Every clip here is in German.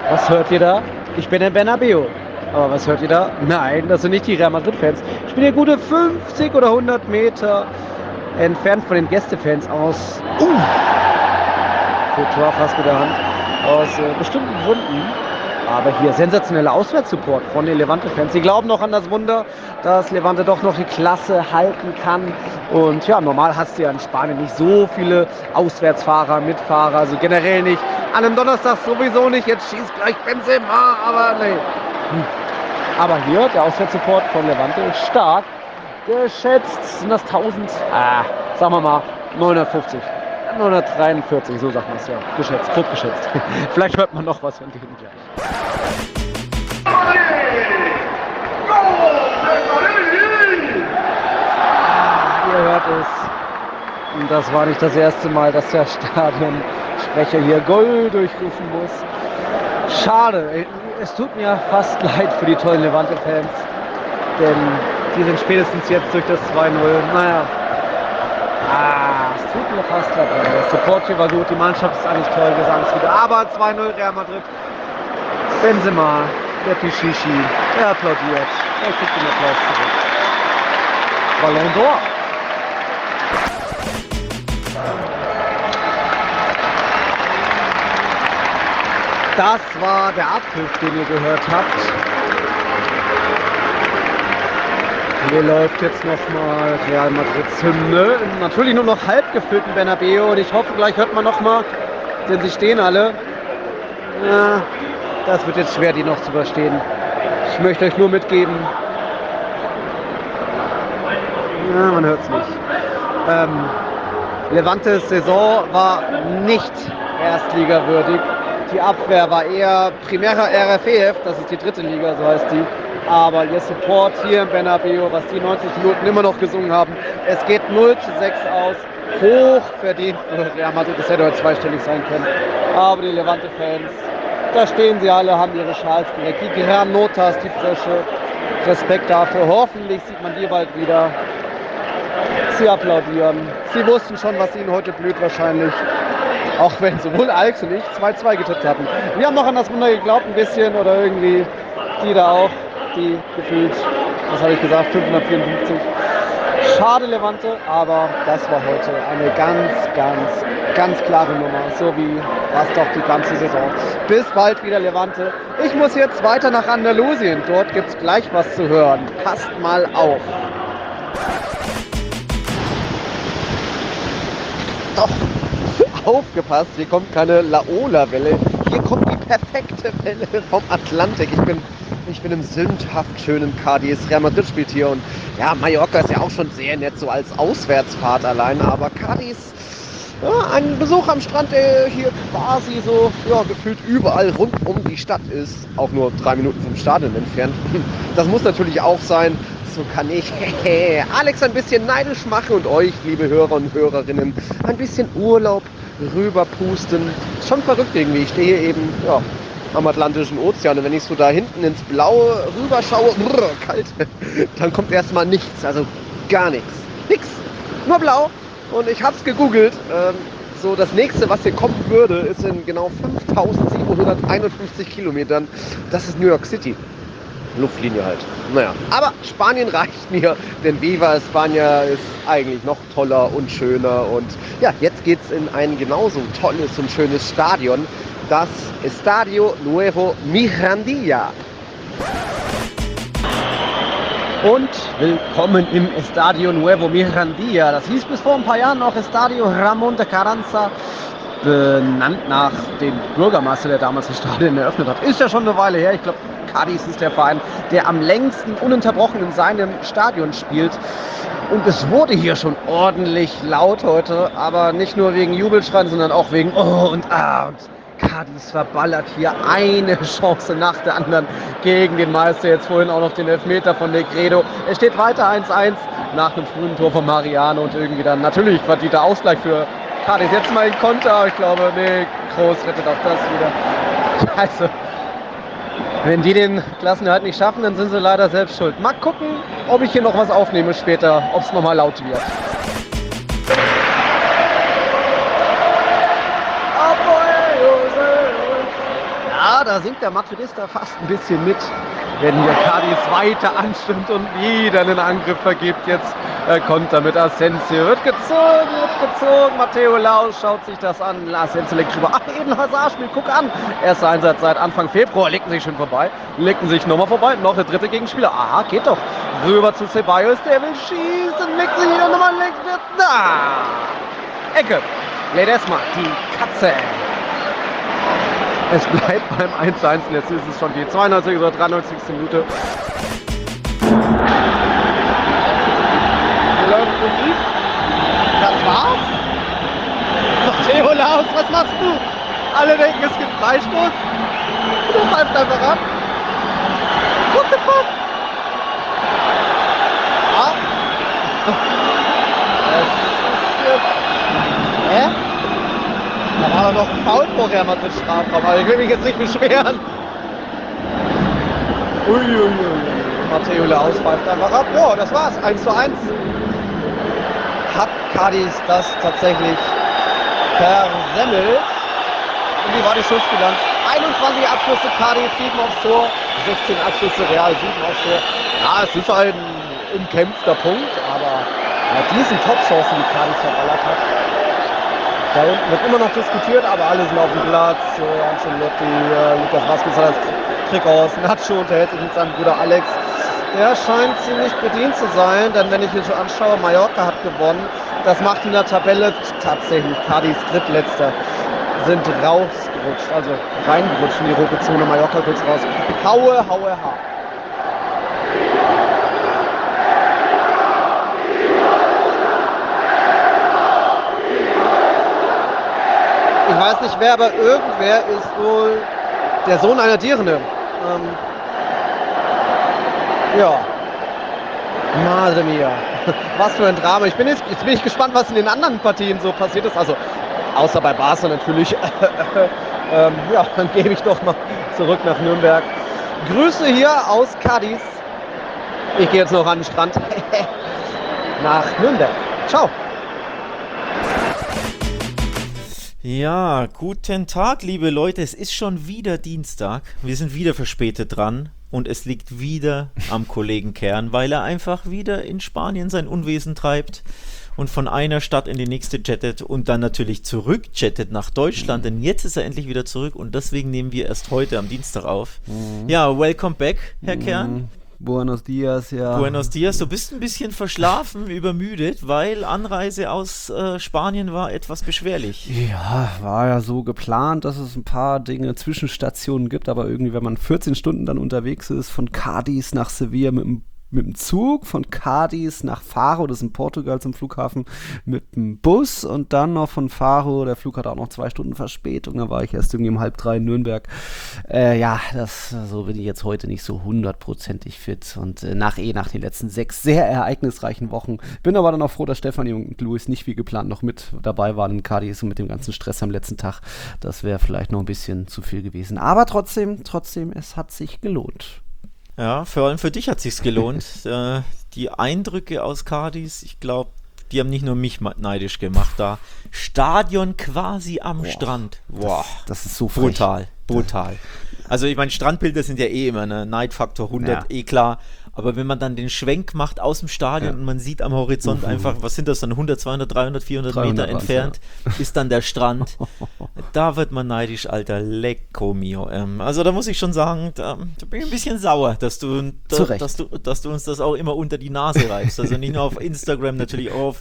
Was hört ihr da? Ich bin in Bernabeu. Aber was hört ihr da? Nein, das sind nicht die Real Madrid-Fans. Ich bin hier gute 50 oder 100 Meter entfernt von den Gästefans aus. Courtois fast mit der Hand. Aus bestimmten Gründen. Aber hier sensationeller Auswärtssupport von den Levante-Fans. Sie glauben noch an das Wunder, dass Levante doch noch die Klasse halten kann. Und ja, normal hast du ja in Spanien nicht so viele Auswärtsfahrer, Mitfahrer, also generell nicht. An einem Donnerstag sowieso nicht. Jetzt schießt gleich Benzema, aber nee. Aber hier, der Auswärtssupport von Levante ist stark. Geschätzt sind das 1000, sagen wir mal 950. 943, so sagt man es ja. Geschätzt, grob geschätzt. Vielleicht hört man noch was von denen gleich. Ihr hört es. Und das war nicht das erste Mal, dass der Stadionsprecher hier Goal durchrufen muss. Schade. Es tut mir fast leid für die tollen Levante-Fans. Denn die sind spätestens jetzt durch das 2-0. Naja. Es tut mir fast leid. Der Support hier war gut, die Mannschaft ist eigentlich toll, Gesangslieder. Aber 2-0 Real Madrid. Benzema, der Pichichi, er applaudiert. Er kriegt den Applaus zurück. Ballon d'Or. Das war der Abpfiff, den ihr gehört habt. Hier läuft jetzt nochmal Real Madrids Hymne. Natürlich nur noch halb gefüllten Bernabeu. Und ich hoffe, gleich hört man nochmal, denn sie stehen alle. Ja, das wird jetzt schwer, die noch zu überstehen. Ich möchte euch nur mitgeben. Ja, man hört es nicht. Levantes Saison war nicht erstligawürdig. Die Abwehr war eher Primera RFEF, das ist die dritte Liga, so heißt die. Aber ihr Support hier im Bernabeu, was die 90 Minuten immer noch gesungen haben, es geht 0-6 aus. Hoch verdient für Real Madrid, das hätte heute zweistellig sein können. Aber die Levante-Fans, da stehen sie alle, haben ihre Schals direkt. Die Granotas, die Frische. Respekt dafür. Hoffentlich sieht man die bald wieder. Sie applaudieren. Sie wussten schon, was ihnen heute blüht wahrscheinlich. Auch wenn sowohl Alex und ich 2-2 getippt hatten. Wir haben noch an das Wunder geglaubt ein bisschen oder irgendwie die da auch, die gefühlt, was habe ich gesagt, 554. Schade Levante, aber das war heute eine ganz klare Nummer, so wie war es doch die ganze Saison. Bis bald wieder Levante. Ich muss jetzt weiter nach Andalusien, dort gibt es gleich was zu hören. Passt mal auf. Doch. Aufgepasst, hier kommt keine Laola-Welle, hier kommt die perfekte Welle vom Atlantik. Ich bin im sündhaft schönen Cádiz. Real Madrid spielt hier und ja, Mallorca ist ja auch schon sehr nett, so als Auswärtsfahrt allein, aber Cádiz, ja, ein Besuch am Strand, der hier quasi so ja, gefühlt überall rund um die Stadt ist, auch nur 3 Minuten vom Stadion entfernt. Das muss natürlich auch sein. So kann ich Alex ein bisschen neidisch machen und euch, liebe Hörer und Hörerinnen, ein bisschen Urlaub rüberpusten. Schon verrückt irgendwie. Ich stehe hier eben ja, am Atlantischen Ozean und wenn ich so da hinten ins Blaue rüberschaue, kalt, dann kommt erstmal nichts, also gar nichts. Nix, nur blau. Und ich habe es gegoogelt. So das nächste, was hier kommen würde, ist in genau 5751 Kilometern. Das ist New York City. Luftlinie halt. Naja, aber Spanien reicht mir, denn Viva España ist eigentlich noch toller und schöner. Und ja, jetzt geht's in ein genauso tolles und schönes Stadion, das Estadio Nuevo Mirandilla. Und willkommen im Estadio Nuevo Mirandilla. Das hieß bis vor ein paar Jahren noch Estadio Ramón de Carranza, benannt nach dem Bürgermeister, der damals das Stadion eröffnet hat. Ist ja schon eine Weile her. Ich glaube, Cádiz ist der Verein, der am längsten ununterbrochen in seinem Stadion spielt. Und es wurde hier schon ordentlich laut heute, aber nicht nur wegen Jubelschreien, sondern auch wegen und Cádiz verballert hier eine Chance nach der anderen gegen den Meister. Jetzt vorhin auch noch den Elfmeter von Negredo. Es steht weiter 1-1 nach einem frühen Tor von Mariano und irgendwie dann natürlich verdienter Ausgleich für Cádiz. Jetzt mal ein Konter, ich glaube, Groß rettet auch das wieder. Also, wenn die den Klassenerhalt nicht schaffen, dann sind sie leider selbst schuld. Mal gucken, ob ich hier noch was aufnehme später, ob es nochmal laut wird. Ja, da singt der Madridista fast ein bisschen mit, wenn hier Cadiz weiter anstimmt und wieder einen Angriff vergibt. Jetzt Konter mit Asensio. Wird gezogen. Matteo Laus schaut sich das an. Asensio legt drüber. Ach, Eden Hazard spielt, guck an. Erster Einsatz seit Anfang Februar. Legten sich schon vorbei. Legten sich nochmal vorbei. Noch der dritte Gegenspieler. Aha, geht doch. Rüber zu Ceballos. Der will schießen. Legt sich wieder nochmal. Wird da. Ecke. Ledesma, die Katze. Es bleibt beim 1:1. Jetzt ist es schon die 92. oder 93. Minute. Hier läuft Musik. Das war's. Matteo Laus, was machst du? Alle denken, es gibt Freistoß. Du pfeifst einfach ab. What the fuck? Ja. Es ist jetzt... Hä? Da war doch noch ein Foul vor Real Madrid Strafraum, aber ich will mich jetzt nicht beschweren. Uiuiui. Matteo Laus pfeift einfach ab. Ja, das war's. 1:1. Hat Cadiz das tatsächlich versemmelt. Und wie war die Schussbilanz? 21 Abschlüsse Cadiz, 7 aufs Tor. 16 Abschlüsse Real, 7 aufs Tor. Ja, es ist halt ein umkämpfter Punkt, aber bei diesen Top-Chancen, die Cadiz verballert hat, da unten wird immer noch diskutiert, aber alle sind auf dem Platz. Ancelotti, Lucas Vazquez hat das Trick aus. Nacho unterhält sich mit seinem Bruder Alex. Der scheint ziemlich bedient zu sein, denn wenn ich mir so anschaue, Mallorca hat gewonnen. Das macht in der Tabelle tatsächlich Cadiz Drittletzter. Sind rausgerutscht, also reingerutscht in die rote Zone. Mallorca kurz raus. Haue, ha. Ich weiß nicht wer, aber irgendwer ist wohl der Sohn einer Dirne. Ja. Madre mia. Was für ein Drama. Jetzt bin ich gespannt, was in den anderen Partien so passiert ist. Also, außer bei Barca natürlich. Ja, dann gebe ich doch mal zurück nach Nürnberg. Grüße hier aus Cadiz. Ich gehe jetzt noch an den Strand. Nach Nürnberg. Ciao. Ja, guten Tag, liebe Leute. Es ist schon wieder Dienstag. Wir sind wieder verspätet dran und es liegt wieder am Kollegen Kern, weil er einfach wieder in Spanien sein Unwesen treibt und von einer Stadt in die nächste jettet und dann natürlich zurückjettet nach Deutschland, denn jetzt ist er endlich wieder zurück und deswegen nehmen wir erst heute am Dienstag auf. Ja, welcome back, Herr Kern. Buenos dias, ja. Buenos dias. Du bist ein bisschen verschlafen, übermüdet, weil Anreise aus Spanien war etwas beschwerlich. Ja, war ja so geplant, dass es ein paar Dinge, Zwischenstationen gibt, aber irgendwie, wenn man 14 Stunden dann unterwegs ist, von Cadiz nach Sevilla mit dem Zug, von Cadiz nach Faro, das ist in Portugal zum Flughafen, mit dem Bus und dann noch von Faro, der Flug hat auch noch 2 Stunden Verspätung, da war ich erst irgendwie um 2:30 in Nürnberg. Ja, so bin ich jetzt heute nicht so 100%ig fit und nach den letzten 6 sehr ereignisreichen Wochen. Bin aber dann auch froh, dass Stefanie und Luis nicht wie geplant noch mit dabei waren in Cadiz und mit dem ganzen Stress am letzten Tag. Das wäre vielleicht noch ein bisschen zu viel gewesen. Aber trotzdem, es hat sich gelohnt. Ja, vor allem für dich hat es sich gelohnt. Die Eindrücke aus Cadiz, ich glaube, die haben nicht nur mich neidisch gemacht. Da Stadion quasi am Strand. Boah, das ist so frech. Brutal. Also ich meine, Strandbilder sind ja eh immer eine Neidfaktor 100, ja. Klar. Aber wenn man dann den Schwenk macht aus dem Stadion und man sieht am Horizont einfach, was sind das dann, 100, 200, 300, 400 Meter entfernt, ist dann der Strand. Da wird man neidisch, Alter, lecco mio. Also da muss ich schon sagen, da bin ich ein bisschen sauer, dass du uns das auch immer unter die Nase reibst. Also nicht nur auf Instagram, natürlich auch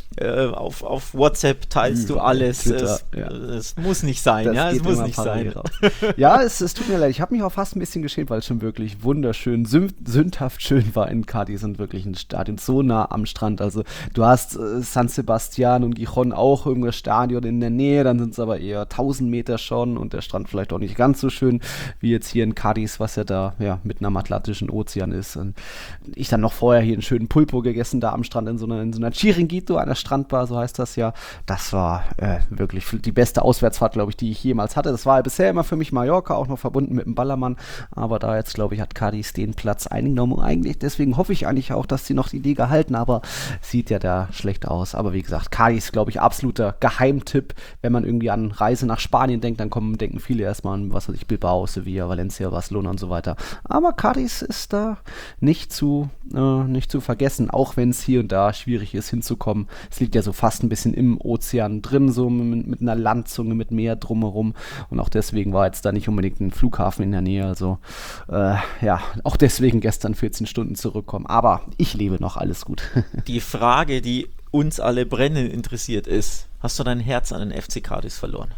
auf WhatsApp teilst du alles. Twitter, es muss nicht sein, ja, es muss nicht sein. Ja, es tut mir leid, ich habe mich auch fast ein bisschen geschämt, weil es schon wirklich wunderschön, sündhaft schön war in Cadiz und wirklich ein Stadion so nah am Strand. Also du hast San Sebastian und Gijón auch irgendein Stadion in der Nähe, dann sind es aber eher 1000 Meter schon und der Strand vielleicht auch nicht ganz so schön wie jetzt hier in Cadiz, was ja da mitten am Atlantischen Ozean ist. Und ich dann noch vorher hier einen schönen Pulpo gegessen da am Strand in so einer Chiringuito, einer Strandbar, so heißt das ja. Das war wirklich die beste Auswärtsfahrt, glaube ich, die ich jemals hatte. Das war bisher immer für mich Mallorca, auch noch verbunden mit dem Ballermann. Aber da jetzt, glaube ich, hat Cádiz den Platz eingenommen. Und eigentlich, deswegen hoffe ich eigentlich auch, dass sie noch die Liga halten. Aber sieht ja da schlecht aus. Aber wie gesagt, Cádiz, glaube ich, absoluter Geheimtipp. Wenn man irgendwie an Reise nach Spanien denkt, dann denken viele erstmal an, was weiß ich, Bilbao, Sevilla, Valencia, Barcelona und so weiter. Aber Cádiz ist da nicht zu vergessen, auch wenn es hier und da schwierig ist hinzukommen. Es liegt ja so fast ein bisschen im Ozean drin, so mit einer Landzunge, mit Meer drumherum. Und auch deswegen war jetzt da nicht unbedingt ein Flughafen in der Nähe. Also auch deswegen gestern 14 Stunden zurückkommen. Aber ich lebe noch, alles gut. Die Frage, die uns alle brennend interessiert ist, hast du dein Herz an den FC Cádiz verloren?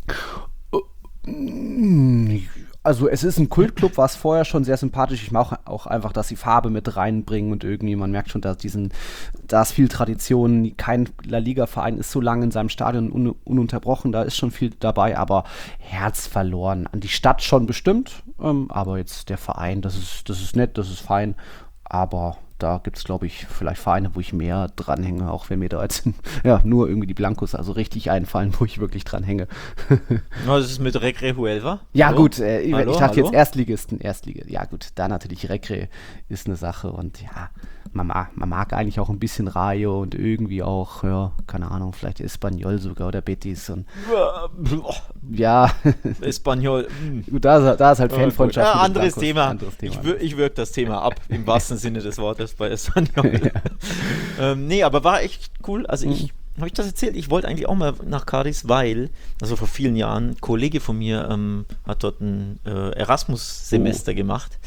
Also es ist ein Kultclub, war es vorher schon sehr sympathisch. Ich mag auch einfach, dass sie Farbe mit reinbringen und irgendwie, man merkt schon, dass da ist viel Tradition. Kein La Liga-Verein ist so lange in seinem Stadion ununterbrochen, da ist schon viel dabei, aber Herz verloren. An die Stadt schon bestimmt, aber jetzt der Verein, das ist nett, das ist fein, aber da gibt es, glaube ich, vielleicht Vereine, wo ich mehr dranhänge, auch wenn mir da jetzt nur irgendwie die Blancos also richtig einfallen, wo ich wirklich dranhänge. Was ist mit Recre Huelva? Ja, Hallo? gut, ich dachte jetzt Erstligisten. Ja, gut, da natürlich Recre ist eine Sache und ja, man mag eigentlich auch ein bisschen Rayo und irgendwie auch, ja, keine Ahnung, vielleicht Espanyol sogar oder Betis und ja. Espanyol. Gut, da ist halt Fanfreundschaft. Ja, anderes Thema. Ich würge das Thema ab, im wahrsten Sinne des Wortes bei Espanyol. Ja. Nee, aber war echt cool. Also habe ich das erzählt? Ich wollte eigentlich auch mal nach Cádiz, weil, also vor vielen Jahren, ein Kollege von mir hat dort ein Erasmus-Semester gemacht.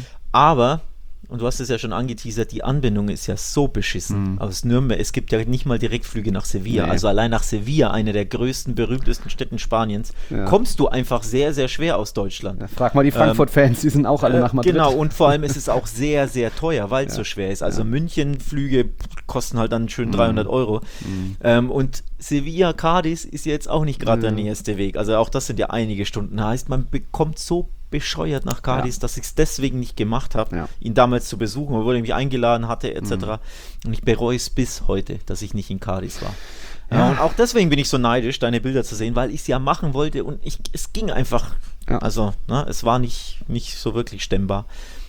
Aber, und du hast es ja schon angeteasert, die Anbindung ist ja so beschissen aus Nürnberg. Es gibt ja nicht mal Direktflüge nach Sevilla. Nee. Also allein nach Sevilla, eine der größten, berühmtesten Städten Spaniens, kommst du einfach sehr, sehr schwer aus Deutschland. Ja, frag mal die Frankfurt-Fans, die sind auch alle nach Madrid. Genau, und vor allem ist es auch sehr, sehr teuer, weil es so schwer ist. Also München-Flüge kosten halt dann schön 300 Euro. Und Sevilla, Cádiz ist jetzt auch nicht gerade der nächste Weg. Also auch das sind ja einige Stunden. Heißt, man bekommt so bescheuert nach Cádiz, dass ich es deswegen nicht gemacht habe, ihn damals zu besuchen, obwohl er mich eingeladen hatte, etc. Und ich bereue es bis heute, dass ich nicht in Cádiz war. Ja, und auch deswegen bin ich so neidisch, deine Bilder zu sehen, weil ich es ja machen wollte und es ging einfach. Also, es war nicht so wirklich stemmbar.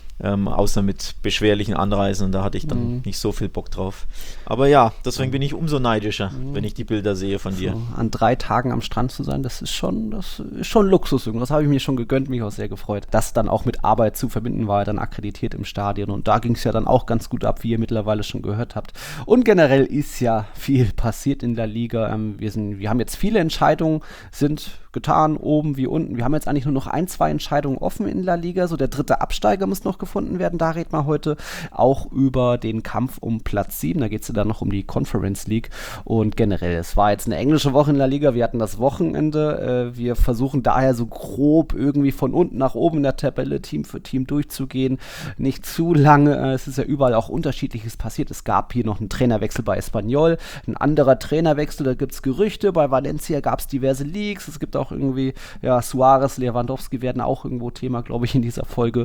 Außer mit beschwerlichen Anreisen und da hatte ich dann nicht so viel Bock drauf. Aber ja, deswegen bin ich umso neidischer, wenn ich die Bilder sehe von dir. An 3 Tagen am Strand zu sein, das ist schon Luxus. Das habe ich mir schon gegönnt, mich auch sehr gefreut. Das dann auch mit Arbeit zu verbinden, war ja dann akkreditiert im Stadion und da ging es ja dann auch ganz gut ab, wie ihr mittlerweile schon gehört habt. Und generell ist ja viel passiert in der Liga. Wir haben jetzt viele Entscheidungen, sind getan, oben wie unten. Wir haben jetzt eigentlich nur noch 1-2 Entscheidungen offen in La Liga. So der dritte Absteiger muss noch gefunden werden. Da reden wir heute auch über den Kampf um Platz 7. Da geht es ja dann noch um die Conference League. Und generell, es war jetzt eine englische Woche in La Liga. Wir hatten das Wochenende. Wir versuchen daher so grob irgendwie von unten nach oben in der Tabelle Team für Team durchzugehen. Nicht zu lange. Es ist ja überall auch Unterschiedliches passiert. Es gab hier noch einen Trainerwechsel bei Espanyol. Ein anderer Trainerwechsel, da gibt es Gerüchte. Bei Valencia gab es diverse Leaks. Es gibt auch irgendwie, Suarez, Lewandowski werden auch irgendwo Thema, glaube ich, in dieser Folge.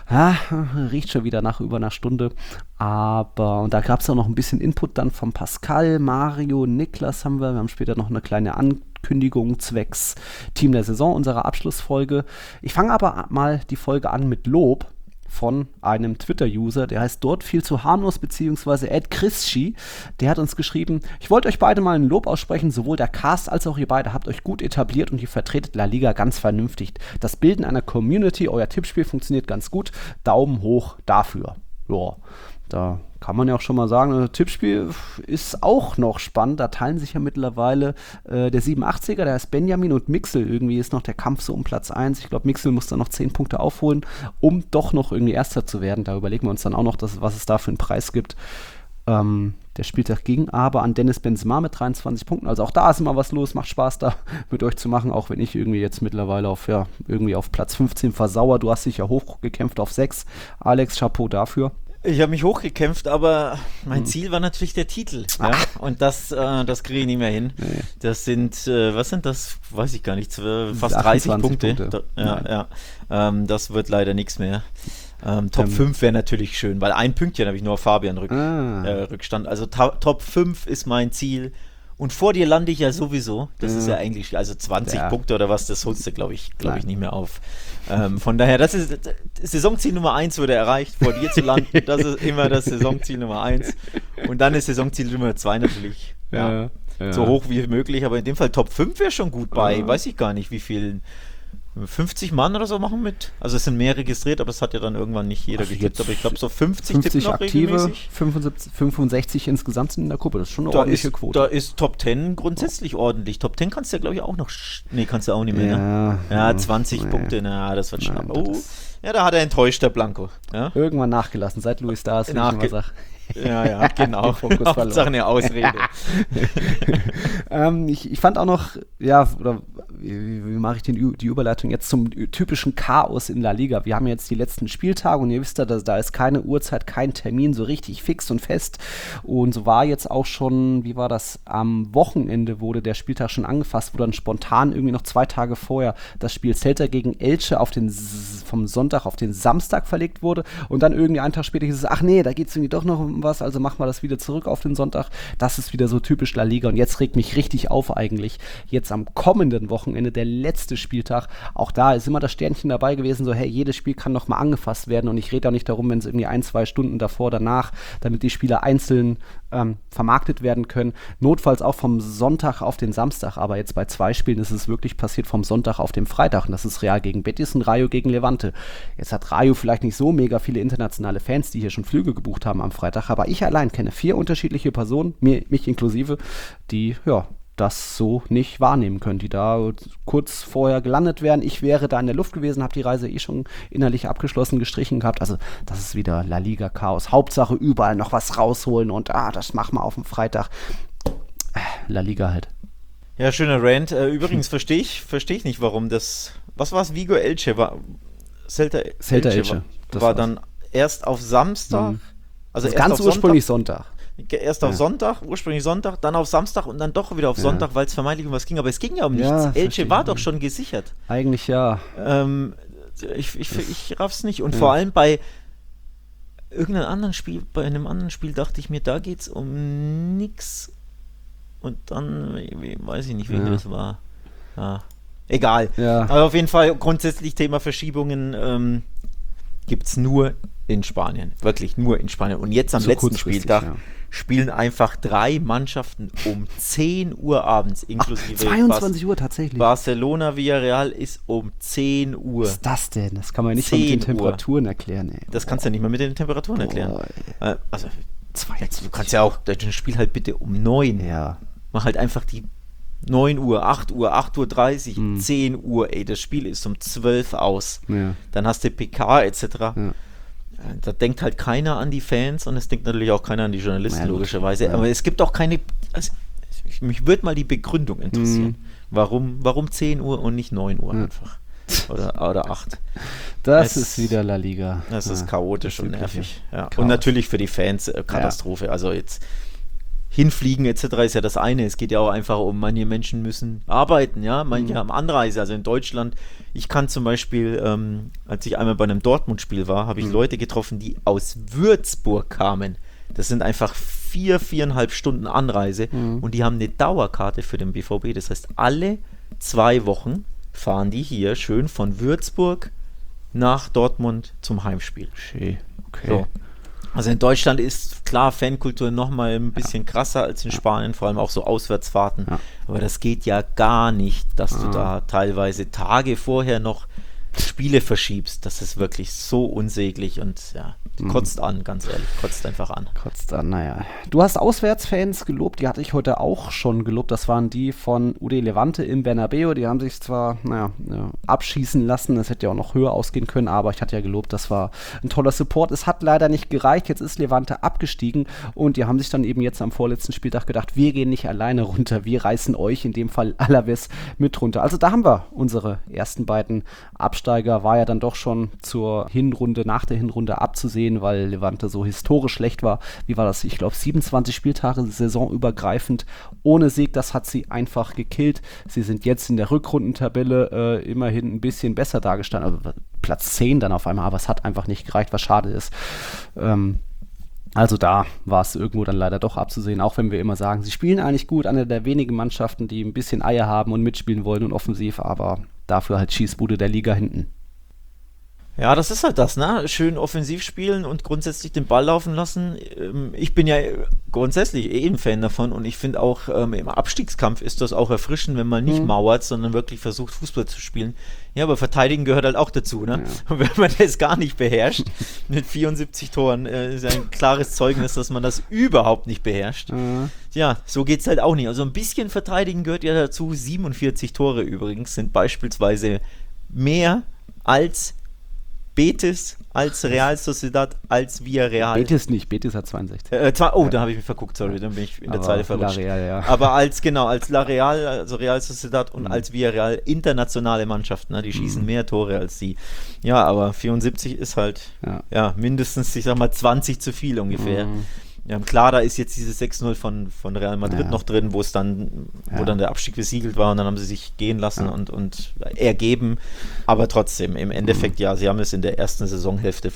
Riecht schon wieder nach über einer Stunde. Und da gab es auch noch ein bisschen Input dann von Pascal, Mario, Niklas haben wir. Wir haben später noch eine kleine Ankündigung zwecks Team der Saison, unserer Abschlussfolge. Ich fange aber mal die Folge an mit Lob von einem Twitter-User, der heißt dort viel zu harmlos, beziehungsweise @chrisschi. Der hat uns geschrieben: Ich wollte euch beide mal ein Lob aussprechen, sowohl der Cast als auch ihr beide habt euch gut etabliert und ihr vertretet La Liga ganz vernünftig. Das Bilden einer Community, euer Tippspiel funktioniert ganz gut. Daumen hoch dafür. Ja, da kann man ja auch schon mal sagen, das Tippspiel ist auch noch spannend. Da teilen sich ja mittlerweile der 87er, der heißt Benjamin, und Mixel. Irgendwie ist noch der Kampf so um Platz 1. Ich glaube, Mixel muss dann noch 10 Punkte aufholen, um doch noch irgendwie Erster zu werden. Da überlegen wir uns dann auch noch, was es da für einen Preis gibt. Der Spieltag ging aber an Dennis Benzema mit 23 Punkten. Also auch da ist immer was los, macht Spaß da mit euch zu machen, auch wenn ich irgendwie jetzt mittlerweile auf Platz 15 versauer. Du hast dich ja hochgekämpft auf 6. Alex, Chapeau dafür. Ich habe mich hochgekämpft, aber mein Ziel war natürlich der Titel. Ja? Und das kriege ich nicht mehr hin. Nee. Das sind, was sind das? Weiß ich gar nicht, fast 30 Punkte. Ja. Das wird leider nichts mehr. Top 5 wäre natürlich schön, weil ein Pünktchen habe ich nur auf Fabian Rückstand. Also Top 5 ist mein Ziel. Und vor dir lande ich ja sowieso. Das ist ja eigentlich, also 20 Punkte oder was, das holst du, glaube ich nicht mehr auf. Von daher, das ist Saisonziel Nummer 1 wurde erreicht, vor dir zu landen. Das ist immer das Saisonziel Nummer 1. Und dann ist Saisonziel Nummer 2 natürlich so hoch wie möglich. Aber in dem Fall Top 5 wäre schon gut bei, weiß ich gar nicht, wie viel. 50 Mann oder so machen mit. Also es sind mehr registriert, aber es hat ja dann irgendwann nicht jeder getippt. Aber ich glaube so 50 tippen noch aktive, regelmäßig. 65 insgesamt sind in der Gruppe. Das ist schon eine ordentliche Quote. Da ist Top 10 grundsätzlich ordentlich. Top 10 kannst du ja glaube ich auch noch... Nee, kannst du auch nicht mehr, ne? Ja, 20 Punkte, das wird schnapp. Ja, da hat er enttäuscht, der Blanco. Ja? Irgendwann nachgelassen, seit Luis da ist, wie ich immer sage. Ja, genau. Hauptsache eine Ausrede. Ich fand auch noch, wie mache ich die Überleitung jetzt zum typischen Chaos in La Liga? Wir haben jetzt die letzten Spieltage und ihr wisst ja, da ist keine Uhrzeit, kein Termin so richtig fix und fest. Und so war jetzt auch schon, wie war das, am Wochenende wurde der Spieltag schon angefasst, wo dann spontan irgendwie noch 2 Tage vorher das Spiel Celta gegen Elche vom Sonntag auf den Samstag verlegt wurde. Und dann irgendwie einen Tag später hieß es, ach nee, da geht es irgendwie doch noch um was, also machen wir das wieder zurück auf den Sonntag. Das ist wieder so typisch La Liga und jetzt regt mich richtig auf eigentlich. Jetzt am kommenden Wochenende, der letzte Spieltag, auch da ist immer das Sternchen dabei gewesen, so hey, jedes Spiel kann noch mal angefasst werden und ich rede auch nicht darum, wenn es irgendwie 1-2 Stunden davor, danach, damit die Spieler einzeln vermarktet werden können. Notfalls auch vom Sonntag auf den Samstag, aber jetzt bei 2 Spielen ist es wirklich passiert vom Sonntag auf den Freitag und das ist Real gegen Betis und Rayo gegen Levante. Jetzt hat Rayo vielleicht nicht so mega viele internationale Fans, die hier schon Flüge gebucht haben am Freitag, aber ich allein kenne 4 unterschiedliche Personen, mich inklusive, die, das so nicht wahrnehmen können, die da kurz vorher gelandet wären. Ich wäre da in der Luft gewesen, habe die Reise schon innerlich abgeschlossen, gestrichen gehabt. Also das ist wieder La Liga-Chaos. Hauptsache überall noch was rausholen und das machen wir auf dem Freitag. La Liga halt. Ja, schöner Rant. Übrigens verstehe ich nicht, warum das... Was war es? Vigo Elche war... Celta Elche war dann erst auf Samstag... Also erst ganz ursprünglich Sonntag. Erst auf Sonntag, ursprünglich Sonntag, dann auf Samstag und dann doch wieder auf Sonntag, weil es vermeintlich um was ging. Aber es ging ja um nichts. Elche war doch schon gesichert. Eigentlich ja. Ich raff's nicht. Und vor allem bei einem anderen Spiel dachte ich mir, da geht's um nix. Und dann, weiß ich nicht, wen das war. Ja. Egal. Ja. Aber auf jeden Fall grundsätzlich Thema Verschiebungen gibt's nur in Spanien. Wirklich nur in Spanien. Und jetzt am letzten Spieltag spielen einfach 3 Mannschaften um 10 Uhr abends, inklusive 22 Uhr tatsächlich. Barcelona Villarreal ist um 10 Uhr. Was ist das denn? Das kann man nicht mit den Temperaturen erklären. Ey. Das kannst du ja nicht mal mit den Temperaturen erklären. Also, du kannst ja auch das Spiel halt bitte um 9. Ja. Mach halt einfach die 9 Uhr, 8 Uhr, 8.30 Uhr, 10 Uhr, das Spiel ist um 12 aus. Ja. Dann hast du PK etc. Ja. Da denkt halt keiner an die Fans und es denkt natürlich auch keiner an die Journalisten, logischerweise. Ja. Aber es gibt auch keine, mich würde mal die Begründung interessieren. Warum 10 Uhr und nicht 9 Uhr einfach? Oder 8. Das ist wieder La Liga. Das ist chaotisch und nervig. Ja. Und natürlich für die Fans Katastrophe. Ja. Also jetzt hinfliegen etc. ist ja das eine. Es geht ja auch einfach um, manche Menschen müssen arbeiten, ja, manche haben Anreise. Also in Deutschland, ich kann zum Beispiel, als ich einmal bei einem Dortmund-Spiel war, habe ich Leute getroffen, die aus Würzburg kamen. Das sind einfach 4,5 Stunden Anreise und die haben eine Dauerkarte für den BVB. Das heißt, alle 2 Wochen fahren die hier schön von Würzburg nach Dortmund zum Heimspiel. Okay. So. Also in Deutschland ist klar Fankultur nochmal ein bisschen krasser als in Spanien, vor allem auch so Auswärtsfahrten. Ja. Aber das geht ja gar nicht, dass du da teilweise Tage vorher noch Spiele verschiebst. Das ist wirklich so unsäglich und kotzt an, ganz ehrlich. Kotzt einfach an. Kotzt an, naja. Du hast Auswärtsfans gelobt, die hatte ich heute auch schon gelobt. Das waren die von UD Levante im Bernabeu. Die haben sich zwar, abschießen lassen. Das hätte ja auch noch höher ausgehen können, aber ich hatte ja gelobt, das war ein toller Support. Es hat leider nicht gereicht. Jetzt ist Levante abgestiegen und die haben sich dann eben jetzt am vorletzten Spieltag gedacht, wir gehen nicht alleine runter. Wir reißen euch, in dem Fall Alaves, mit runter. Also da haben wir unsere ersten beiden Abstiegskandidaten Absteiger war ja dann doch schon nach der Hinrunde abzusehen, weil Levante so historisch schlecht war. Wie war das? Ich glaube 27 Spieltage saisonübergreifend ohne Sieg, das hat sie einfach gekillt. Sie sind jetzt in der Rückrundentabelle immerhin ein bisschen besser dargestanden, also Platz 10 dann auf einmal, aber es hat einfach nicht gereicht, was schade ist. Also da war es irgendwo dann leider doch abzusehen, auch wenn wir immer sagen, sie spielen eigentlich gut, eine der wenigen Mannschaften, die ein bisschen Eier haben und mitspielen wollen und offensiv, aber dafür halt Schießbude der Liga hinten. Ja, das ist halt das, ne? Schön offensiv spielen und grundsätzlich den Ball laufen lassen. Ich bin ja grundsätzlich ein Fan davon und ich finde auch im Abstiegskampf ist das auch erfrischend, wenn man nicht mauert, sondern wirklich versucht, Fußball zu spielen. Ja, aber verteidigen gehört halt auch dazu, ne? Ja. Und wenn man das gar nicht beherrscht, mit 74 Toren, ist ein klares Zeugnis, dass man das überhaupt nicht beherrscht. Ja, so geht's halt auch nicht. Also ein bisschen verteidigen gehört ja dazu. 47 Tore übrigens sind beispielsweise mehr als Betis, als Real Sociedad, als Villarreal. Betis hat 62. Da habe ich mich verguckt, sorry, dann bin ich in der Zeile verrutscht. Ja. Aber als La Real, also Real Sociedad und als Villarreal internationale Mannschaften, ne, die schießen mehr Tore als sie. Ja, aber 74 ist halt mindestens, ich sag mal, 20 zu viel ungefähr. Ja, klar, da ist jetzt dieses 6-0 von Real Madrid noch drin, wo dann der Abstieg besiegelt war und dann haben sie sich gehen lassen und ergeben. Aber trotzdem, im Endeffekt, sie haben es in der ersten Saisonhälfte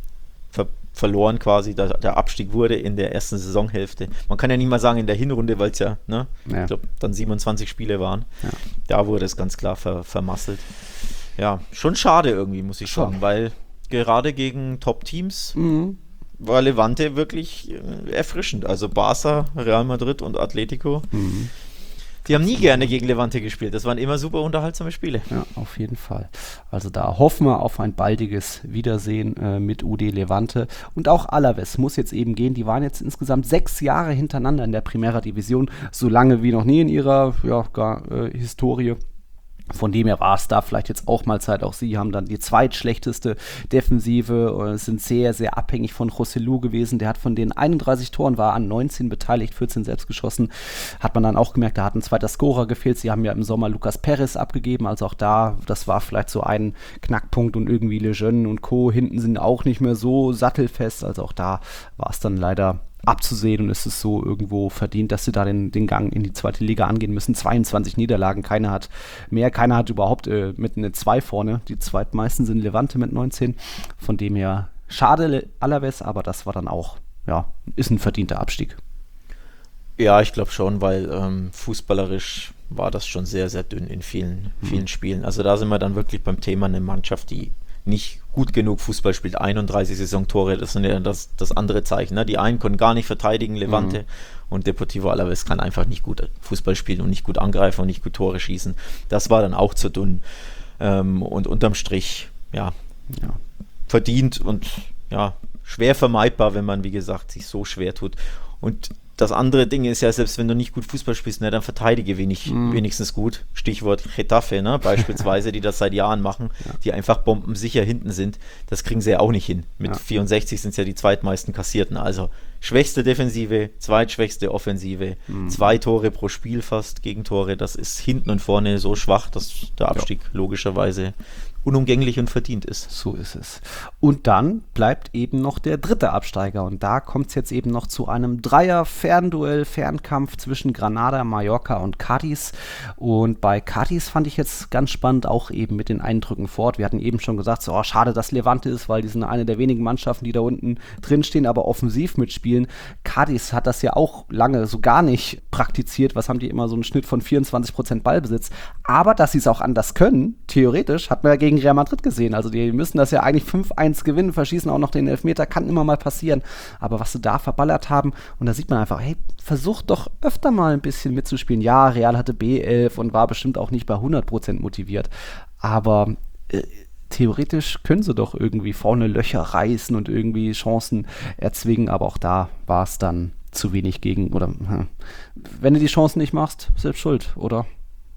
verloren quasi. Der Abstieg wurde in der ersten Saisonhälfte. Man kann ja nicht mal sagen in der Hinrunde, weil es ich glaube, dann 27 Spiele waren. Ja. Da wurde es ganz klar vermasselt. Ja, schon schade irgendwie, muss ich sagen, weil gerade gegen Top-Teams war Levante wirklich erfrischend. Also Barca, Real Madrid und Atletico, die haben nie gerne gegen Levante gespielt. Das waren immer super unterhaltsame Spiele. Ja, auf jeden Fall. Also da hoffen wir auf ein baldiges Wiedersehen mit UD Levante. Und auch Alavés muss jetzt eben gehen. Die waren jetzt insgesamt 6 Jahre hintereinander in der Primera Division. So lange wie noch nie in ihrer Historie. Von dem her war es da vielleicht jetzt auch mal Zeit. Auch sie haben dann die zweitschlechteste Defensive, sind sehr, sehr abhängig von Joselu gewesen. Der hat von den 31 Toren, war an 19 beteiligt, 14 selbst geschossen. Hat man dann auch gemerkt, da hat ein zweiter Scorer gefehlt. Sie haben ja im Sommer Lucas Perez abgegeben, also auch da, das war vielleicht so ein Knackpunkt und irgendwie Lejeune und Co. hinten sind auch nicht mehr so sattelfest. Also auch da war es dann leider abzusehen und es ist so irgendwo verdient, dass sie da den Gang in die zweite Liga angehen müssen. 22 Niederlagen, keiner hat überhaupt mit einer 2 vorne. Die zweitmeisten sind Levante mit 19. Von dem her schade Alavés, aber das war dann auch, ist ein verdienter Abstieg. Ja, ich glaube schon, weil fußballerisch war das schon sehr, sehr dünn in vielen Spielen. Also da sind wir dann wirklich beim Thema eine Mannschaft, die nicht gut genug Fußball spielt, 31 Saisontore, das sind ja das andere Zeichen. Ne? Die einen können gar nicht verteidigen, Levante, und Deportivo Alavés kann einfach nicht gut Fußball spielen und nicht gut angreifen und nicht gut Tore schießen. Das war dann auch zu dünn. Und unterm Strich, verdient und schwer vermeidbar, wenn man, wie gesagt, sich so schwer tut. Und das andere Ding ist ja, selbst wenn du nicht gut Fußball spielst, dann verteidige wenigstens gut. Stichwort Getafe, beispielsweise, die das seit Jahren machen, die einfach bombensicher hinten sind. Das kriegen sie ja auch nicht hin. Mit 64 sind es ja die zweitmeisten Kassierten. Also schwächste Defensive, zweitschwächste Offensive, 2 Tore pro Spiel fast, Gegentore. Das ist hinten und vorne so schwach, dass der Abstieg logischerweise unumgänglich und verdient ist. So ist es. Und dann bleibt eben noch der dritte Absteiger und da kommt es jetzt eben noch zu einem Fernkampf zwischen Granada, Mallorca und Cádiz. Und bei Cádiz fand ich jetzt ganz spannend, auch eben mit den Eindrücken fort. Wir hatten eben schon gesagt, schade, dass Levante ist, weil die sind eine der wenigen Mannschaften, die da unten drinstehen, aber offensiv mitspielen. Cádiz hat das ja auch lange so gar nicht praktiziert. Was haben die immer, so einen Schnitt von 24% Ballbesitz. Aber dass sie es auch anders können, theoretisch, hat man ja gegen Real Madrid gesehen. Also die müssen das ja eigentlich 5-1 gewinnen, verschießen auch noch den Elfmeter, kann immer mal passieren. Aber was sie da verballert haben, und da sieht man einfach, hey, versucht doch öfter mal ein bisschen mitzuspielen. Ja, Real hatte B11 und war bestimmt auch nicht bei 100% motiviert. Aber theoretisch können sie doch irgendwie vorne Löcher reißen und irgendwie Chancen erzwingen. Aber auch da war es dann zu wenig gegen, oder wenn du die Chancen nicht machst, selbst schuld, oder?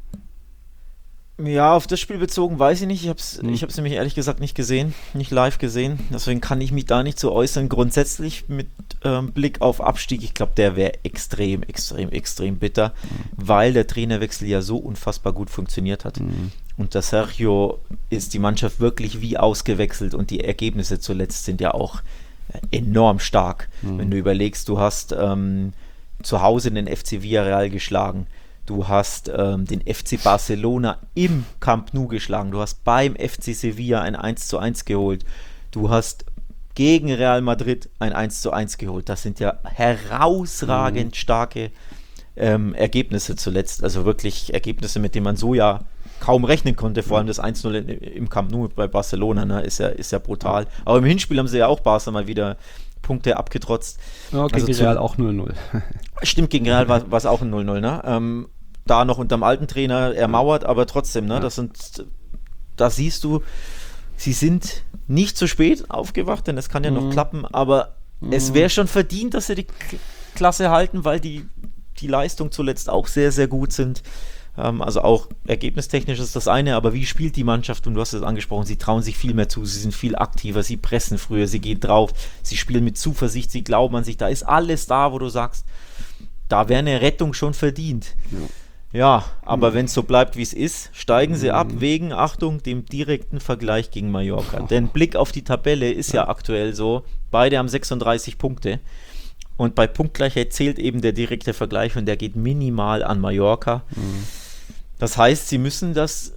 Ja, auf das Spiel bezogen weiß ich nicht. Ich hab's nämlich ehrlich gesagt nicht gesehen, nicht live gesehen. Deswegen kann ich mich da nicht so äußern. Grundsätzlich mit Blick auf Abstieg, ich glaube, der wäre extrem, extrem, extrem bitter, weil der Trainerwechsel ja so unfassbar gut funktioniert hat. Und der Sergio ist die Mannschaft wirklich wie ausgewechselt und die Ergebnisse zuletzt sind ja auch enorm stark. Wenn du überlegst, du hast zu Hause den FC Villarreal geschlagen, du hast den FC Barcelona im Camp Nou geschlagen, du hast beim FC Sevilla ein 1:1 geholt, du hast gegen Real Madrid ein 1:1 geholt. Das sind ja herausragend starke Ergebnisse zuletzt. Also wirklich Ergebnisse, mit denen man so ja kaum rechnen konnte. Vor allem das 1:0 im Camp Nou bei Barcelona, ne, ist ja brutal. Aber im Hinspiel haben sie ja auch Barca mal wieder Punkte abgetrotzt. Ja, gegen Real auch 0:0. Stimmt, gegen Real war es auch ein 0:0. Ne? Da noch unterm alten Trainer ermauert, aber trotzdem, ne, da siehst du, sie sind nicht zu spät aufgewacht, denn es kann ja noch klappen, aber es wäre schon verdient, dass sie die Klasse halten, weil die Leistung zuletzt auch sehr, sehr gut sind. Also auch ergebnistechnisch ist das eine, aber wie spielt die Mannschaft? Und du hast es angesprochen, sie trauen sich viel mehr zu, sie sind viel aktiver, sie pressen früher, sie gehen drauf, sie spielen mit Zuversicht, sie glauben an sich, da ist alles da, wo du sagst, da wäre eine Rettung schon verdient. Ja, aber wenn es so bleibt, wie es ist, steigen sie ab wegen, Achtung, dem direkten Vergleich gegen Mallorca. Denn Blick auf die Tabelle ist ja aktuell so, beide haben 36 Punkte und bei Punktgleichheit zählt eben der direkte Vergleich und der geht minimal an Mallorca. Das heißt, sie müssen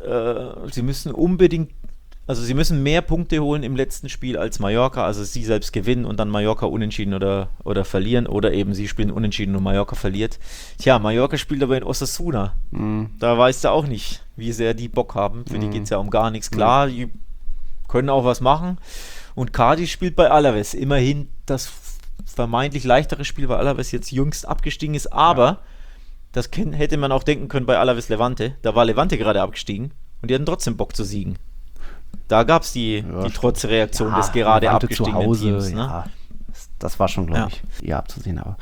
unbedingt, also sie müssen mehr Punkte holen im letzten Spiel als Mallorca, also sie selbst gewinnen und dann Mallorca unentschieden oder verlieren oder eben sie spielen unentschieden und Mallorca verliert. Tja, Mallorca spielt aber in Osasuna. Da weißt du auch nicht, wie sehr die Bock haben. Für die geht es ja um gar nichts. Klar, die können auch was machen. Und Cádiz spielt bei Alavés. Immerhin das vermeintlich leichtere Spiel, weil Alavés jetzt jüngst abgestiegen ist, aber das hätte man auch denken können bei Alavés Levante. Da war Levante gerade abgestiegen und die hatten trotzdem Bock zu siegen. Da gab es die Trotzreaktion des gerade abgestiegenen Teams. Ne? Ja, das war schon, glaube ich, eher abzusehen. Aber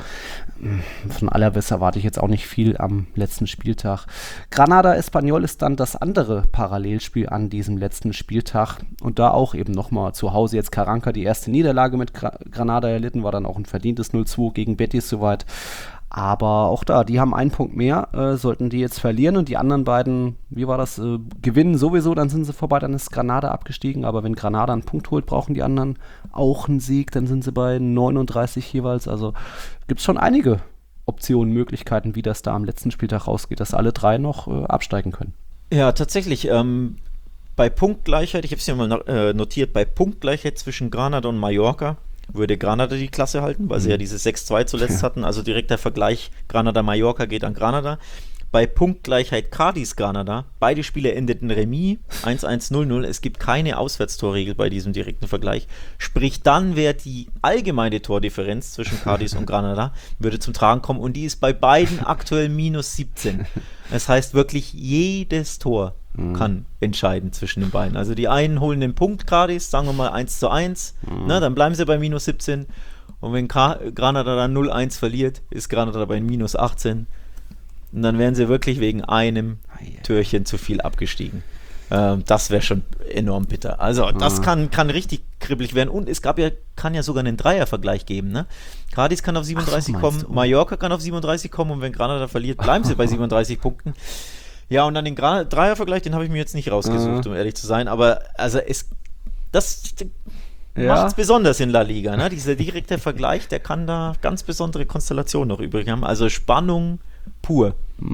von Alavés erwarte ich jetzt auch nicht viel am letzten Spieltag. Granada-Espanyol ist dann das andere Parallelspiel an diesem letzten Spieltag. Und da auch eben nochmal zu Hause jetzt Carranca die erste Niederlage mit Granada erlitten, war dann auch ein verdientes 0:2 gegen Betis soweit. Aber auch da, die haben einen Punkt mehr, sollten die jetzt verlieren und die anderen beiden, wie war das, gewinnen sowieso, dann sind sie vorbei, dann ist Granada abgestiegen, aber wenn Granada einen Punkt holt, brauchen die anderen auch einen Sieg, dann sind sie bei 39 jeweils, also gibt es schon einige Optionen, Möglichkeiten, wie das da am letzten Spieltag rausgeht, dass alle drei noch absteigen können. Ja, tatsächlich, bei Punktgleichheit, ich habe es hier mal notiert, bei Punktgleichheit zwischen Granada und Mallorca würde Granada die Klasse halten, weil sie ja dieses 6:2 zuletzt hatten, also direkter Vergleich Granada-Mallorca geht an Granada. Bei Punktgleichheit Cádiz-Granada, beide Spiele endeten Remis, 1:1, 0:0, es gibt keine Auswärtstorregel bei diesem direkten Vergleich, sprich dann wäre die allgemeine Tordifferenz zwischen Cádiz und Granada, würde zum Tragen kommen und die ist bei beiden aktuell -17. Das heißt wirklich jedes Tor kann entscheiden zwischen den beiden. Also die einen holen den Punkt Cádiz, sagen wir mal 1:1, dann bleiben sie bei -17 und wenn Granada dann 0:1 verliert, ist Granada bei -18 und dann wären sie wirklich wegen einem Türchen zu viel abgestiegen. Das wäre schon enorm bitter. Also das kann richtig kribbelig werden und es kann ja sogar einen Dreiervergleich geben. Ne? Cádiz kann auf 37 kommen, Mallorca kann auf 37 kommen und wenn Granada verliert, bleiben sie bei 37 Punkten. Ja, und dann den Dreiervergleich, den habe ich mir jetzt nicht rausgesucht, um ehrlich zu sein, aber also das macht es besonders in La Liga, ne? Dieser direkte Vergleich, der kann da ganz besondere Konstellationen noch übrig haben, also Spannung pur.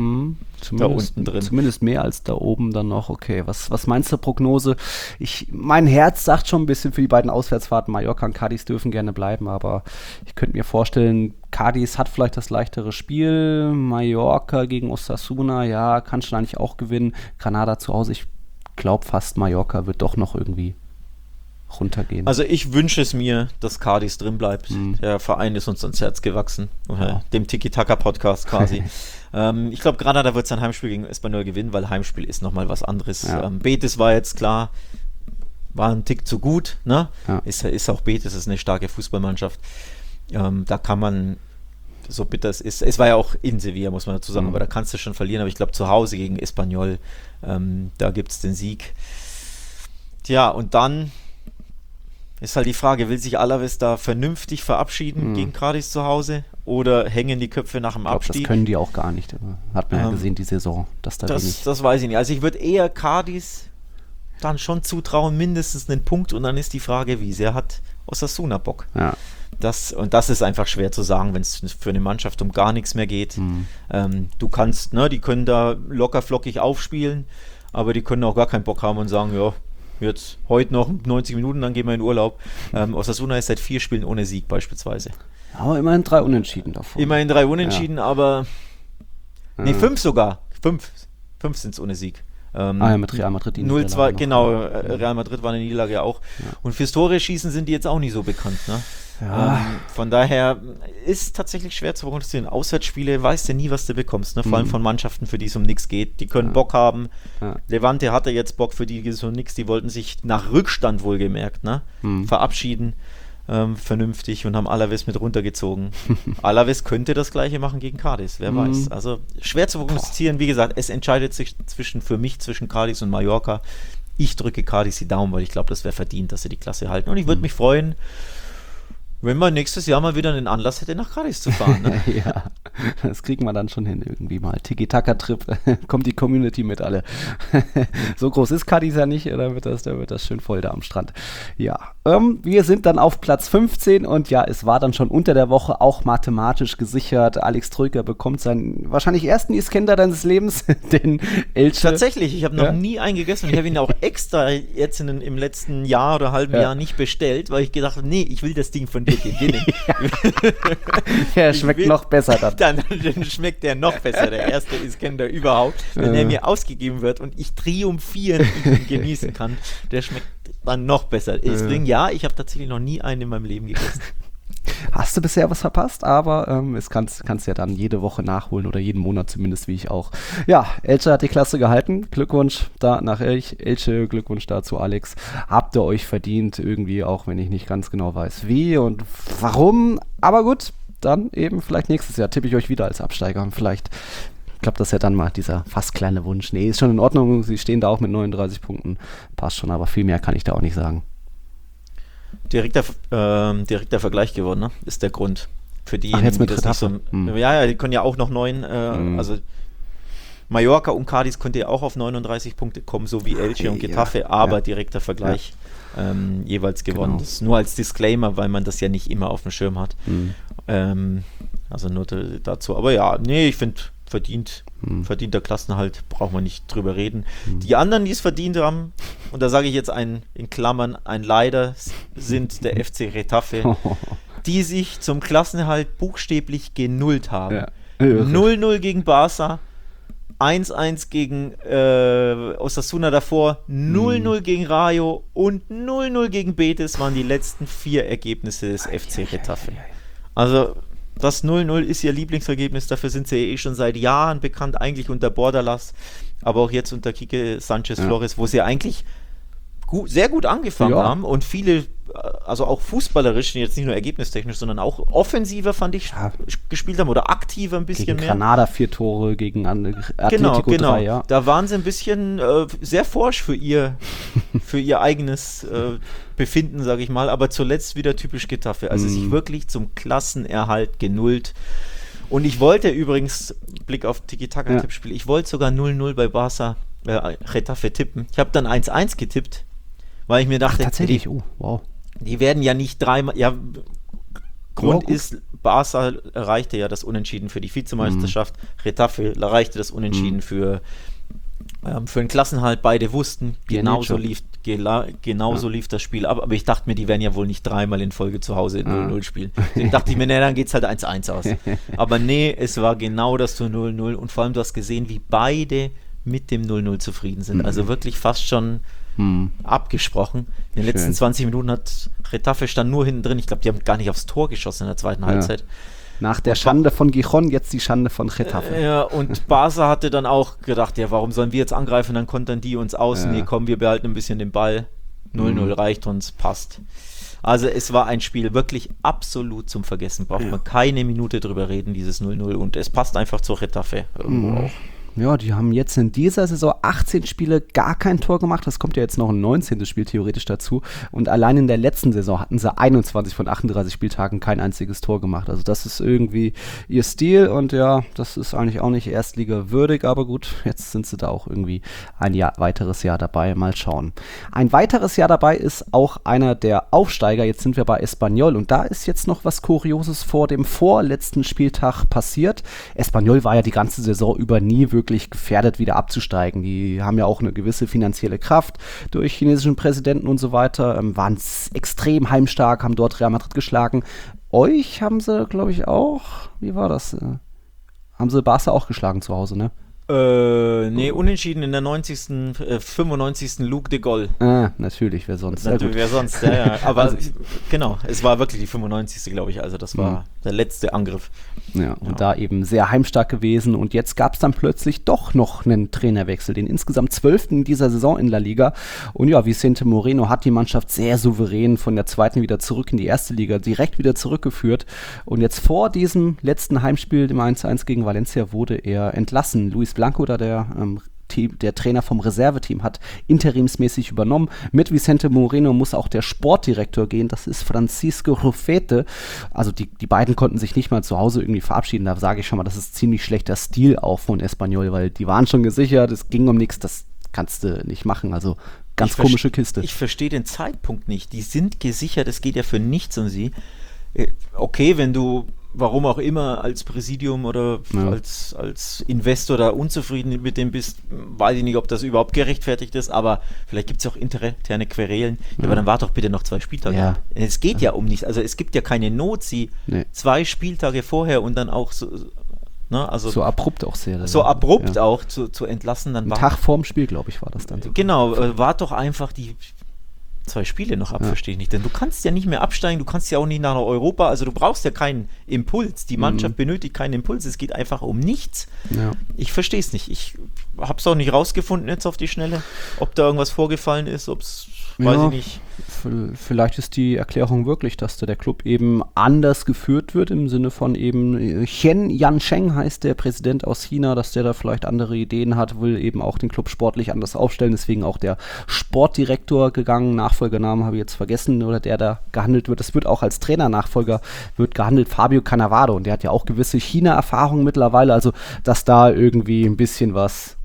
Da unten drin. Zumindest mehr als da oben dann noch. Okay, was meinst du, Prognose? Mein Herz sagt schon ein bisschen für die beiden Auswärtsfahrten. Mallorca und Cádiz dürfen gerne bleiben, aber ich könnte mir vorstellen, Cádiz hat vielleicht das leichtere Spiel. Mallorca gegen Osasuna, ja, kann schon eigentlich auch gewinnen. Granada zu Hause, ich glaube fast, Mallorca wird doch noch irgendwie runtergehen. Also ich wünsche es mir, dass Cádiz drin bleibt. Der Verein ist uns ans Herz gewachsen. Dem Tiki-Taka-Podcast quasi. Ich glaube, Granada wird sein Heimspiel gegen Espanyol gewinnen, weil Heimspiel ist nochmal was anderes. Ja. Betis war jetzt klar, war ein Tick zu gut. Ne? Ja. Ist auch Betis, ist eine starke Fußballmannschaft. Da kann man, so bitter es war ja auch in Sevilla, muss man dazu sagen, aber da kannst du schon verlieren. Aber ich glaube, zu Hause gegen Espanyol, da gibt es den Sieg. Tja, und dann Ist halt die Frage, will sich Alaves da vernünftig verabschieden gegen Cádiz zu Hause oder hängen die Köpfe nach dem Abstieg? Das können die auch gar nicht. Hat man ja gesehen, die Saison. Das weiß ich nicht. Also ich würde eher Cádiz dann schon zutrauen, mindestens einen Punkt, und dann ist die Frage, wie sehr hat Osasuna Bock? Ja. Das ist einfach schwer zu sagen, wenn es für eine Mannschaft um gar nichts mehr geht. Du kannst, die können da locker flockig aufspielen, aber die können auch gar keinen Bock haben und sagen, ja, jetzt heute noch 90 Minuten, dann gehen wir in Urlaub. Osasuna ist seit 4 Spielen ohne Sieg beispielsweise. Aber immerhin 3 Unentschieden davon. Immerhin 3 Unentschieden, aber 5 sogar. 5 sind es ohne Sieg. Mit Real Madrid. 0-2, genau. Real Madrid war eine Niederlage ja auch. Ja. Und fürs Tore-Schießen sind die jetzt auch nicht so bekannt. Ne? Ja. Von daher ist tatsächlich schwer zu prognostizieren. Auswärtsspiele weißt du nie, was du bekommst. Ne? Vor allem von Mannschaften, für die es um nichts geht. Die können Bock haben. Ja. Levante hatte jetzt Bock, für die geht es um nichts. Die wollten sich nach Rückstand wohlgemerkt verabschieden. Vernünftig und haben Alaves mit runtergezogen. Alaves könnte das Gleiche machen gegen Cádiz, wer weiß. Also schwer zu prognostizieren. Wie gesagt, es entscheidet sich für mich zwischen Cádiz und Mallorca. Ich drücke Cádiz die Daumen, weil ich glaube, das wäre verdient, dass sie die Klasse halten. Und ich würde mich freuen, wenn man nächstes Jahr mal wieder einen Anlass hätte, nach Cádiz zu fahren. Ne? Ja, das kriegen wir dann schon hin, irgendwie mal. Tiki-Taka-Trip, kommt die Community mit alle. So groß ist Cádiz ja nicht, da wird das schön voll da am Strand. Ja, wir sind dann auf Platz 15 und ja, es war dann schon unter der Woche auch mathematisch gesichert. Alex Troika bekommt seinen wahrscheinlich ersten Iskender deines Lebens, den Elche. Tatsächlich, ich habe noch nie einen gegessen und ich habe ihn auch extra jetzt im letzten Jahr oder halben Jahr nicht bestellt, weil ich gedacht habe, nee, ich will das Ding von dir gewinnen. Der schmeckt noch besser dann. Dann schmeckt der noch besser, der erste Iskender überhaupt, wenn er mir ausgegeben wird und ich triumphierend ihn genießen kann. Der schmeckt dann noch besser. Deswegen ich habe tatsächlich noch nie einen in meinem Leben gegessen. Hast du bisher was verpasst, aber es kannst ja dann jede Woche nachholen oder jeden Monat zumindest, wie ich auch. Ja, Elche hat die Klasse gehalten. Glückwunsch da nach Elche, Glückwunsch da zu Alex. Habt ihr euch verdient, irgendwie, auch wenn ich nicht ganz genau weiß, wie und warum. Aber gut, dann eben vielleicht nächstes Jahr tippe ich euch wieder als Absteiger und vielleicht klappt das ja dann mal, dieser fast kleine Wunsch. Nee, ist schon in Ordnung, sie stehen da auch mit 39 Punkten. Passt schon, aber viel mehr kann ich da auch nicht sagen. Direkter Vergleich geworden, ne? Ist der Grund. Für diejenigen, jetzt mit die das nicht so... Ja, die können ja auch noch 9, also Mallorca und Cádiz könnte ja auch auf 39 Punkte kommen, so wie Elche und Getafe, aber direkter Vergleich jeweils gewonnen. Genau. Das ist nur als Disclaimer, weil man das ja nicht immer auf dem Schirm hat. Also nur dazu. Aber ja, nee, ich finde, verdienter Klassenerhalt, braucht man nicht drüber reden. Die anderen, die es verdient haben, und da sage ich jetzt in Klammern ein Leider, sind der FC Getafe, die sich zum Klassenerhalt buchstäblich genullt haben. Ja. 0-0 gegen Barca, 1-1 gegen Osasuna davor, 0-0 gegen Rayo und 0-0 gegen Betis waren die letzten 4 Ergebnisse des FC Getafe. Also das 0-0 ist ihr Lieblingsergebnis, dafür sind sie schon seit Jahren bekannt, eigentlich unter Bordalas, aber auch jetzt unter Quique Sánchez Flores, wo sie eigentlich sehr gut angefangen haben und viele, also auch fußballerisch, jetzt nicht nur ergebnistechnisch, sondern auch offensiver, fand ich, gespielt haben oder aktiver ein bisschen gegen mehr. Granada 4 Tore, gegen Atletico 3, ja. Da waren sie ein bisschen sehr forsch für ihr eigenes Befinden, sage ich mal, aber zuletzt wieder typisch Getafe. Also sich wirklich zum Klassenerhalt genullt. Und ich wollte übrigens, Blick auf Tiki-Taka-Tippspiel, ich wollte sogar 0-0 bei Barca Getafe tippen. Ich habe dann 1-1 getippt, weil ich mir dachte, tatsächlich? Die werden ja nicht dreimal, Grund ist, Barca erreichte ja das Unentschieden für die Vizemeisterschaft, Getafe erreichte das Unentschieden für den Klassenhalt. Beide wussten, genauso lief das Spiel ab, aber ich dachte mir, die werden ja wohl nicht dreimal in Folge zu Hause 0-0 spielen. Deswegen dachte ich mir, dann geht es halt 1-1 aus. Aber nee, es war genau das zu 0-0 und vor allem, du hast gesehen, wie beide mit dem 0-0 zufrieden sind. Also wirklich fast schon abgesprochen. In den letzten 20 Minuten hat Getafe stand nur hinten drin. Ich glaube, die haben gar nicht aufs Tor geschossen in der zweiten Halbzeit. Nach der Schande von Gijon, jetzt die Schande von Getafe. Ja, und Barca hatte dann auch gedacht, warum sollen wir jetzt angreifen? Dann kontern die uns aus. Nee, komm, wir behalten ein bisschen den Ball. 0-0 reicht uns, passt. Also es war ein Spiel wirklich absolut zum Vergessen. Braucht man keine Minute drüber reden, dieses 0-0. Und es passt einfach zur Getafe irgendwo auch. ja, die haben jetzt in dieser Saison 18 Spiele gar kein Tor gemacht. Das kommt ja jetzt noch ein 19. Spiel theoretisch dazu. Und allein in der letzten Saison hatten sie 21 von 38 Spieltagen kein einziges Tor gemacht. Also das ist irgendwie ihr Stil und ja, das ist eigentlich auch nicht Erstliga würdig, aber gut, jetzt sind sie da auch irgendwie ein weiteres Jahr dabei. Mal schauen. Ein weiteres Jahr dabei ist auch einer der Aufsteiger. Jetzt sind wir bei Espanyol und da ist jetzt noch was Kurioses vor dem vorletzten Spieltag passiert. Espanyol war ja die ganze Saison über nie wirklich gefährdet, wieder abzusteigen. Die haben ja auch eine gewisse finanzielle Kraft durch chinesischen Präsidenten und so weiter, waren extrem heimstark, haben dort Real Madrid geschlagen. Euch haben sie, glaube ich, auch, wie war das? Haben sie Barca auch geschlagen zu Hause, ne? Nee, unentschieden in der 95. Luc de Gaulle. Natürlich, wer sonst? Natürlich, wer sonst, ja. Aber also, genau, es war wirklich die 95. glaube ich, also das war der letzte Angriff. Ja, und da eben sehr heimstark gewesen und jetzt gab es dann plötzlich doch noch einen Trainerwechsel, den insgesamt 12. in dieser Saison in La Liga. Und ja, Vicente Moreno hat die Mannschaft sehr souverän von der zweiten wieder zurück in die erste Liga, direkt wieder zurückgeführt. Und jetzt vor diesem letzten Heimspiel, dem 1:1 gegen Valencia, wurde er entlassen. Luis Blanco, da der Trainer vom Reserveteam, hat interimsmäßig übernommen. Mit Vicente Moreno muss auch der Sportdirektor gehen, das ist Francisco Rufete. Also die beiden konnten sich nicht mal zu Hause irgendwie verabschieden. Da sage ich schon mal, das ist ziemlich schlechter Stil auch von Espanyol, weil die waren schon gesichert, es ging um nichts, das kannst du nicht machen. Also ganz komische Kiste. Ich verstehe den Zeitpunkt nicht. Die sind gesichert, es geht ja für nichts um sie. Okay, wenn du warum auch immer als Präsidium oder als Investor da unzufrieden mit dem bist, weiß ich nicht, ob das überhaupt gerechtfertigt ist, aber vielleicht gibt es auch interne Querelen. Ja, aber dann wart doch bitte noch 2 Spieltage. Ja. Es geht ja um nichts, also es gibt ja keine Not, sie 2 Spieltage vorher und dann auch so, ne, also so abrupt auch sehr. So abrupt auch zu entlassen. Dann Tag vorm Spiel, glaube ich, war das dann. Genau, wart doch einfach die 2 Spiele noch ab, verstehe ich nicht. Denn du kannst ja nicht mehr absteigen, du kannst ja auch nicht nach Europa, also du brauchst ja keinen Impuls. Die Mannschaft benötigt keinen Impuls, es geht einfach um nichts. Ja. Ich verstehe es nicht. Ich habe es auch nicht rausgefunden jetzt auf die Schnelle, ob da irgendwas vorgefallen ist, ob es, weiß ich nicht. Vielleicht ist die Erklärung wirklich, dass da der Club eben anders geführt wird, im Sinne von eben Chen Yansheng heißt der Präsident aus China, dass der da vielleicht andere Ideen hat, will eben auch den Club sportlich anders aufstellen, deswegen auch der Sportdirektor gegangen, Nachfolgernamen habe ich jetzt vergessen, oder der da gehandelt wird. Das wird auch als Trainernachfolger wird gehandelt, Fabio Cannavaro, und der hat ja auch gewisse China-Erfahrung mittlerweile, also dass da irgendwie ein bisschen was,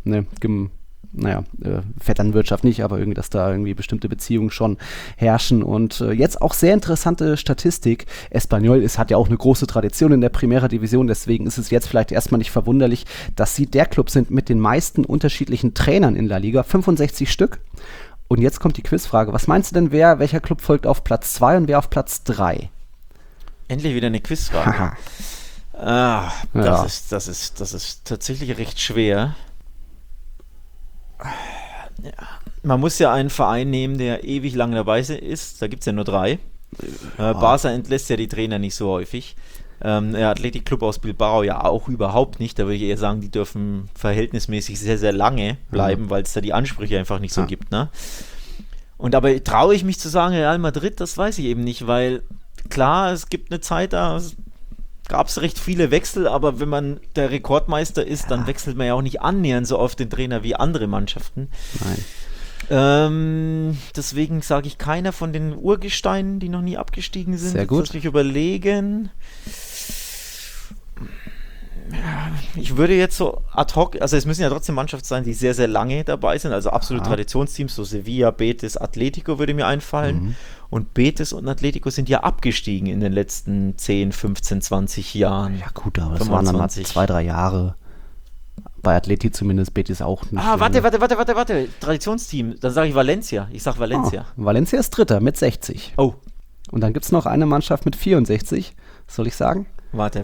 Vetternwirtschaft nicht, aber irgendwie, dass da irgendwie bestimmte Beziehungen schon herrschen. Und jetzt auch sehr interessante Statistik. Espanyol hat ja auch eine große Tradition in der Primera Division, deswegen ist es jetzt vielleicht erstmal nicht verwunderlich, dass sie der Club sind mit den meisten unterschiedlichen Trainern in La Liga, 65 Stück. Und jetzt kommt die Quizfrage. Was meinst du denn, welcher Club folgt auf Platz 2 und wer auf Platz 3? Endlich wieder eine Quizfrage. Das ist tatsächlich recht schwer. Ja. Man muss ja einen Verein nehmen, der ewig lang dabei ist. Da gibt es ja nur 3. Barca entlässt ja die Trainer nicht so häufig. Der Athletic Club aus Bilbao ja auch überhaupt nicht. Da würde ich eher sagen, die dürfen verhältnismäßig sehr, sehr lange bleiben, weil es da die Ansprüche einfach nicht so gibt. Ne? Und aber traue ich mich zu sagen, Real Madrid, das weiß ich eben nicht, weil klar, es gibt eine Zeit, da gab es recht viele Wechsel, aber wenn man der Rekordmeister ist, dann wechselt man ja auch nicht annähernd so oft den Trainer wie andere Mannschaften. Nein. Deswegen sage ich, keiner von den Urgesteinen, die noch nie abgestiegen sind. Sehr gut. Lass mich überlegen. Ich würde jetzt so ad hoc, also es müssen ja trotzdem Mannschaften sein, die sehr, sehr lange dabei sind, also absolute Traditionsteams, so Sevilla, Betis, Atletico würde mir einfallen. Und Betis und Atletico sind ja abgestiegen in den letzten 10, 15, 20 Jahren. Ja gut, aber das waren dann mal 2, 3 Jahre. Bei Atleti zumindest, Betis auch nicht. Warte. Traditionsteam. Dann sage ich Valencia. Ich sage Valencia. Valencia ist Dritter mit 60. Oh. Und dann gibt es noch eine Mannschaft mit 64. Soll ich sagen? Warte.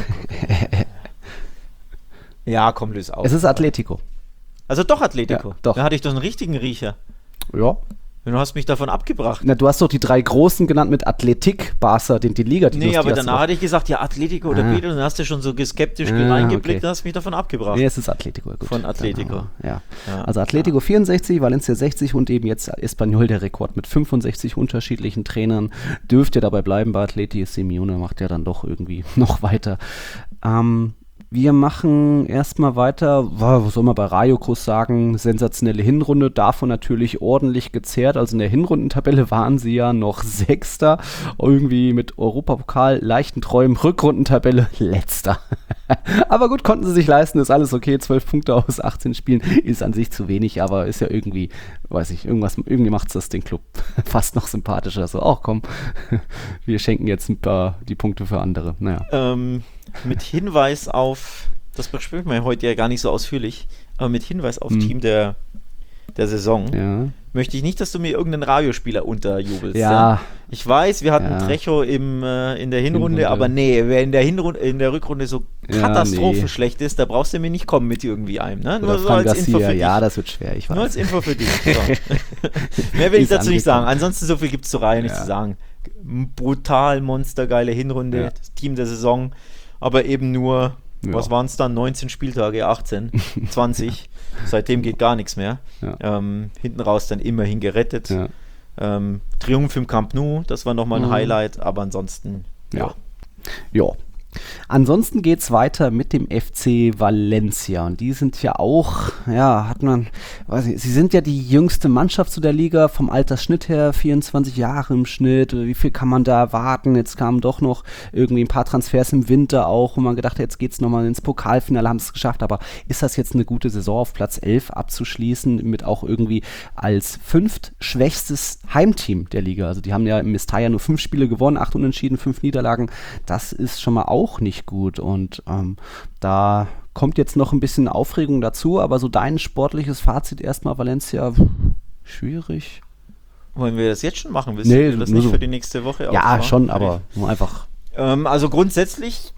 Ja, komm, löse auf. Es ist Atletico. Also doch Atletico? Ja, doch. Da hatte ich doch einen richtigen Riecher. Ja. Du hast mich davon abgebracht. Na, du hast doch die 3 Großen genannt mit Athletic, Barca, die Liga. Nee, aber danach hatte ich gesagt, ja, Atletico oder Betis, und dann hast du schon so skeptisch reingeblickt, und hast mich davon abgebracht. Nee, es ist Atletico. Gut. Von Atletico. Ja. Also Atletico 64, Valencia 60 und eben jetzt Espanyol der Rekord mit 65 unterschiedlichen Trainern. Dürfte dabei bleiben bei Atleti. Simeone macht ja dann doch irgendwie noch weiter. Wir machen erstmal weiter, was soll man bei Rayo groß sagen, sensationelle Hinrunde, davon natürlich ordentlich gezerrt, also in der Hinrundentabelle waren sie ja noch Sechster, irgendwie mit Europapokal, leichten Träumen, Rückrundentabelle Letzter. Aber gut, konnten sie sich leisten, ist alles okay, 12 Punkte aus 18 Spielen ist an sich zu wenig, aber ist ja irgendwie, weiß ich, irgendwie macht es das den Club fast noch sympathischer, so, ach komm, wir schenken jetzt ein paar die Punkte für andere, naja. Mit Hinweis auf, das besprechen wir heute ja gar nicht so ausführlich, aber mit Hinweis auf Team der Saison, möchte ich nicht, dass du mir irgendeinen Radiospieler unterjubelst. Ja. Ich weiß, wir hatten Trejo in der Hinrunde, aber nee, wer in der Rückrunde so katastrophenschlecht ist, da brauchst du mir nicht kommen mit irgendwie einem. Ne? Nur so als Info für dich. Ja, das wird schwer, ich weiß. Nur als Info für dich. So. Mehr will ich dazu nicht sagen. Ansonsten so viel gibt es zu Reihe nicht zu sagen. Brutal, monstergeile Hinrunde, das Team der Saison. Aber eben nur, was waren es dann, 19 Spieltage, 18, 20. Seitdem geht gar nichts mehr. Ja. Hinten raus dann immerhin gerettet. Ja. Triumph im Camp Nou, das war nochmal ein Highlight, aber ansonsten, ja. Ansonsten geht es weiter mit dem FC Valencia und die sind ja auch, sie sind ja die jüngste Mannschaft zu der Liga, vom Altersschnitt her 24 Jahre im Schnitt, wie viel kann man da erwarten, jetzt kamen doch noch irgendwie ein paar Transfers im Winter auch, wo man gedacht hat, jetzt geht es nochmal ins Pokalfinale, haben es geschafft, aber ist das jetzt eine gute Saison auf Platz 11 abzuschließen, mit auch irgendwie als fünftschwächstes Heimteam der Liga, also die haben ja im Mestalla nur 5 Spiele gewonnen, 8 Unentschieden, 5 Niederlagen, das ist schon mal auch nicht gut und da kommt jetzt noch ein bisschen Aufregung dazu, aber so dein sportliches Fazit erstmal, Valencia, schwierig. Wollen wir das jetzt schon machen? Willst du das nicht für die nächste Woche aufmachen? Ja, schon, aber nur einfach. Also grundsätzlich,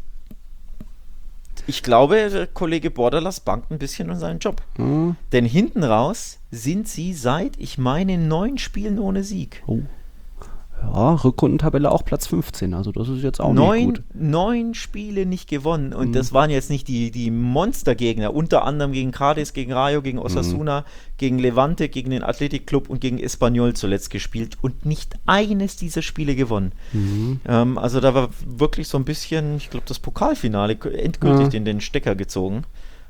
ich glaube, der Kollege Bordalas bangt ein bisschen um seinen Job. Denn hinten raus sind sie seit, ich meine, 9 Spielen ohne Sieg. Oh. Ja, Rückrundentabelle auch Platz 15, also das ist jetzt auch nicht gut. 9 Spiele nicht gewonnen und das waren jetzt nicht die Monstergegner, unter anderem gegen Cadiz, gegen Rayo, gegen Osasuna, gegen Levante, gegen den Athletic Club und gegen Espanyol zuletzt gespielt und nicht eines dieser Spiele gewonnen. Also da war wirklich so ein bisschen, ich glaube, das Pokalfinale endgültig in den Stecker gezogen.